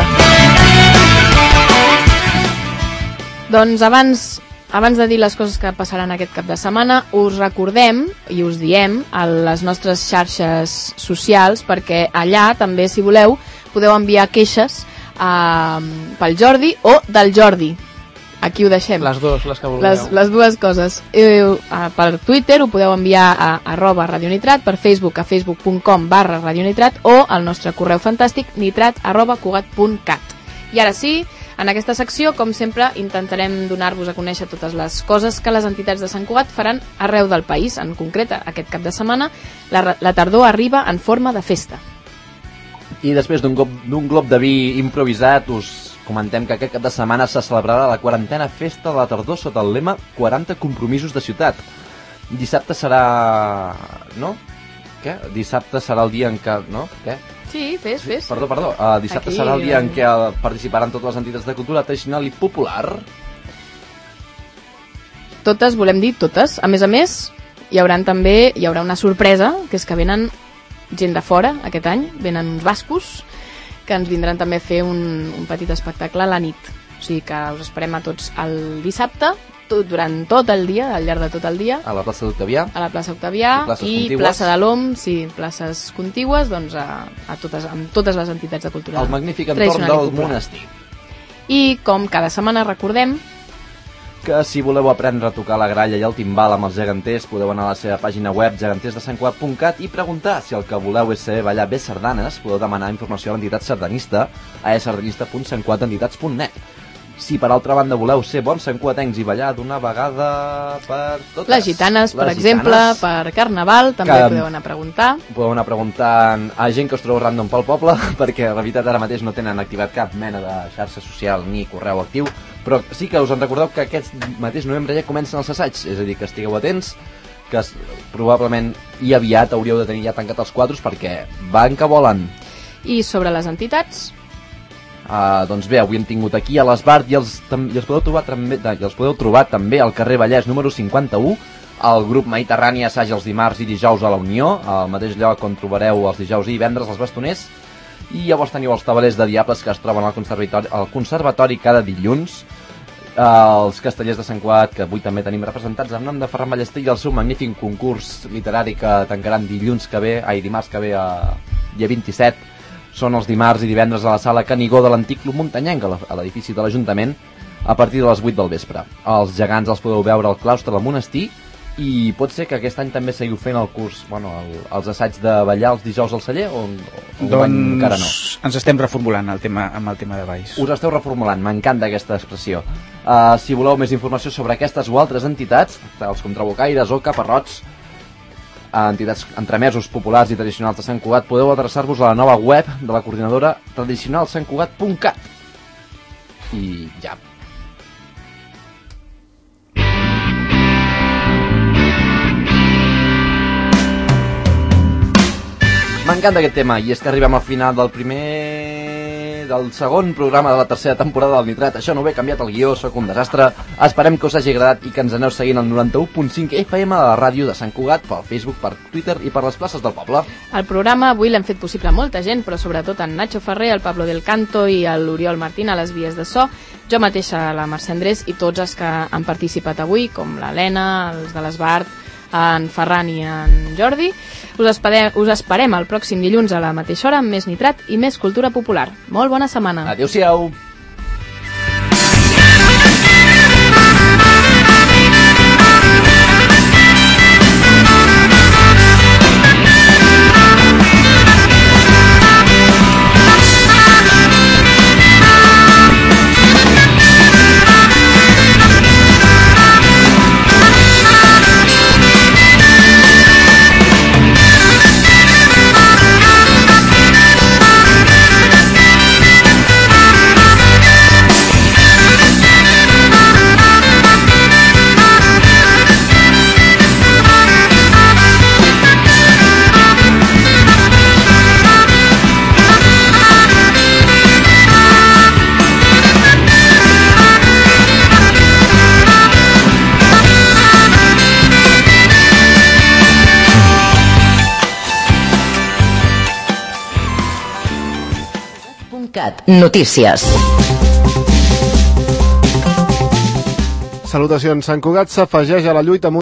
Doncs abans, abans de dir les coses que passaran aquest cap de setmana, us recordem i us diem a les nostres xarxes socials, perquè allà també, si voleu, podeu enviar queixes eh, pel Jordi o del Jordi. Aquí ho deixem. Les dues, les que vulgueu. Les, les dues coses. Eh, eh, per Twitter ho podeu enviar a arroba radionitrat, per Facebook a facebook punt com barra radionitrat o al nostre correu fantàstic nitrat arroba cugat punt cat. I ara sí, en aquesta secció, com sempre, intentarem donar-vos a conèixer totes les coses que les entitats de Sant Cugat faran arreu del país. En concret, aquest cap de setmana, la, la tardor arriba en forma de festa. I després d'un glob, d'un glob de vi improvisat, us comentem que aquest cap de setmana se celebrarà la quarantena festa de la tardor sota el lema quaranta compromisos de ciutat. Dissabte serà... no? Què? Dissabte serà el dia en què... no? Què? Sí, fes, fes. Perdó, perdó. Uh, dissabte Aquí, serà el dia eh? en què participaran totes les entitats de cultura tradicional i popular. Totes, volem dir totes. A més a més, hi haurà també hi haurà una sorpresa, que és que venen gent de fora aquest any, venen uns bascos que ens vindran també a fer un, un petit espectacle a la nit. O sigui que us esperem a tots el dissabte, tot, durant tot el dia, al llarg de tot el dia. A la plaça d'Octavià. A la plaça Octavià I, i plaça de l'Om, sí, places contigües, doncs a, a totes, amb totes les entitats de cultura. El magnífic entorn del monestir. I com cada setmana recordem que si voleu aprendre a tocar la gralla i el timbal amb els geganters, podeu anar a la seva pàgina web geganters de sant cugat punt cat i preguntar. Si el que voleu és saber ballar bé sardanes, podeu demanar informació a l'entitat sardanista a sardanista punt sant cugat entitats punt net. Si per altra banda voleu ser bons santcugatencs i ballar d'una vegada per totes... Les gitanes, per les exemple, gitanes, per Carnaval, també que podeu anar a preguntar. Podeu anar preguntant a gent que us trobeu random pel poble, perquè la veritat ara mateix no tenen activat cap mena de xarxa social ni correu actiu, però sí que us en recordeu que aquest mateix novembre ja comencen els assaigs, és a dir, que estigueu atents, que probablement i aviat hauríeu de tenir ja tancat els quadros perquè van que volen. I sobre les entitats? Uh, doncs bé, avui hem tingut aquí a l'Esbart i, els, i els, podeu trobar, també, i els podeu trobar també al carrer Vallès número cinquanta-u. El grup Mediterrani assaja els dimarts i dijous a la Unió, al mateix lloc on trobareu els dijous i divendres els bastoners. I llavors teniu els tabalers de diables que es troben al conservatori, al conservatori cada dilluns. Uh, els castellers de Sant Cugat, que avui també tenim representats en nom de Ferran Ballester, i el seu magnífic concurs literari que tancaran dilluns que ve, ai, dimarts que ve, a dia vint-i-set. Són els dimarts i divendres a la sala Canigó de l'Antic Club Muntanyenc, a l'edifici de l'Ajuntament, a partir de les vuit del vespre. Els gegants els podeu veure al claustre del monestir i pot ser que aquest any també seguiu fent el curs, bueno, el, els assaigs de ballar els dijous al celler o, o doncs encara no? Ens estem reformulant el tema, amb el tema de balls. Us esteu reformulant, m'encanta aquesta expressió. Uh, si voleu més informació sobre aquestes o altres entitats, tals com trabucaires o caparrots, a entitats entremesos, populars i tradicionals de Sant Cugat, podeu adreçar-vos a la nova web de la coordinadora tradicional sant cugat punt cat. I ja. M'encanta aquest tema, i és que arribem al final del primer... del segon programa de la tercera temporada del Nitrat. Això no ho he canviat el guió, sóc un desastre. Esperem que us hagi agradat i que ens aneu seguint al noranta-u punt cinc F M de la ràdio de Sant Cugat, per Facebook, per Twitter i per les places del poble. El programa avui l'hem fet possible molta gent, però sobretot en Nacho Ferrer, el Pablo del Canto i l'Oriol Martín a les vies de so, jo mateixa, la Mercè Andrés, i tots els que han participat avui, com l'Helena, els de l'Esbart, en Ferran i en Jordi. Us esperem, us esperem el pròxim dilluns a la mateixa hora amb més Nitrat i més cultura popular. Molt bona setmana. Adéu-siau. Notícies. Salutacions. Sant Cugat s'afegeix a la lluita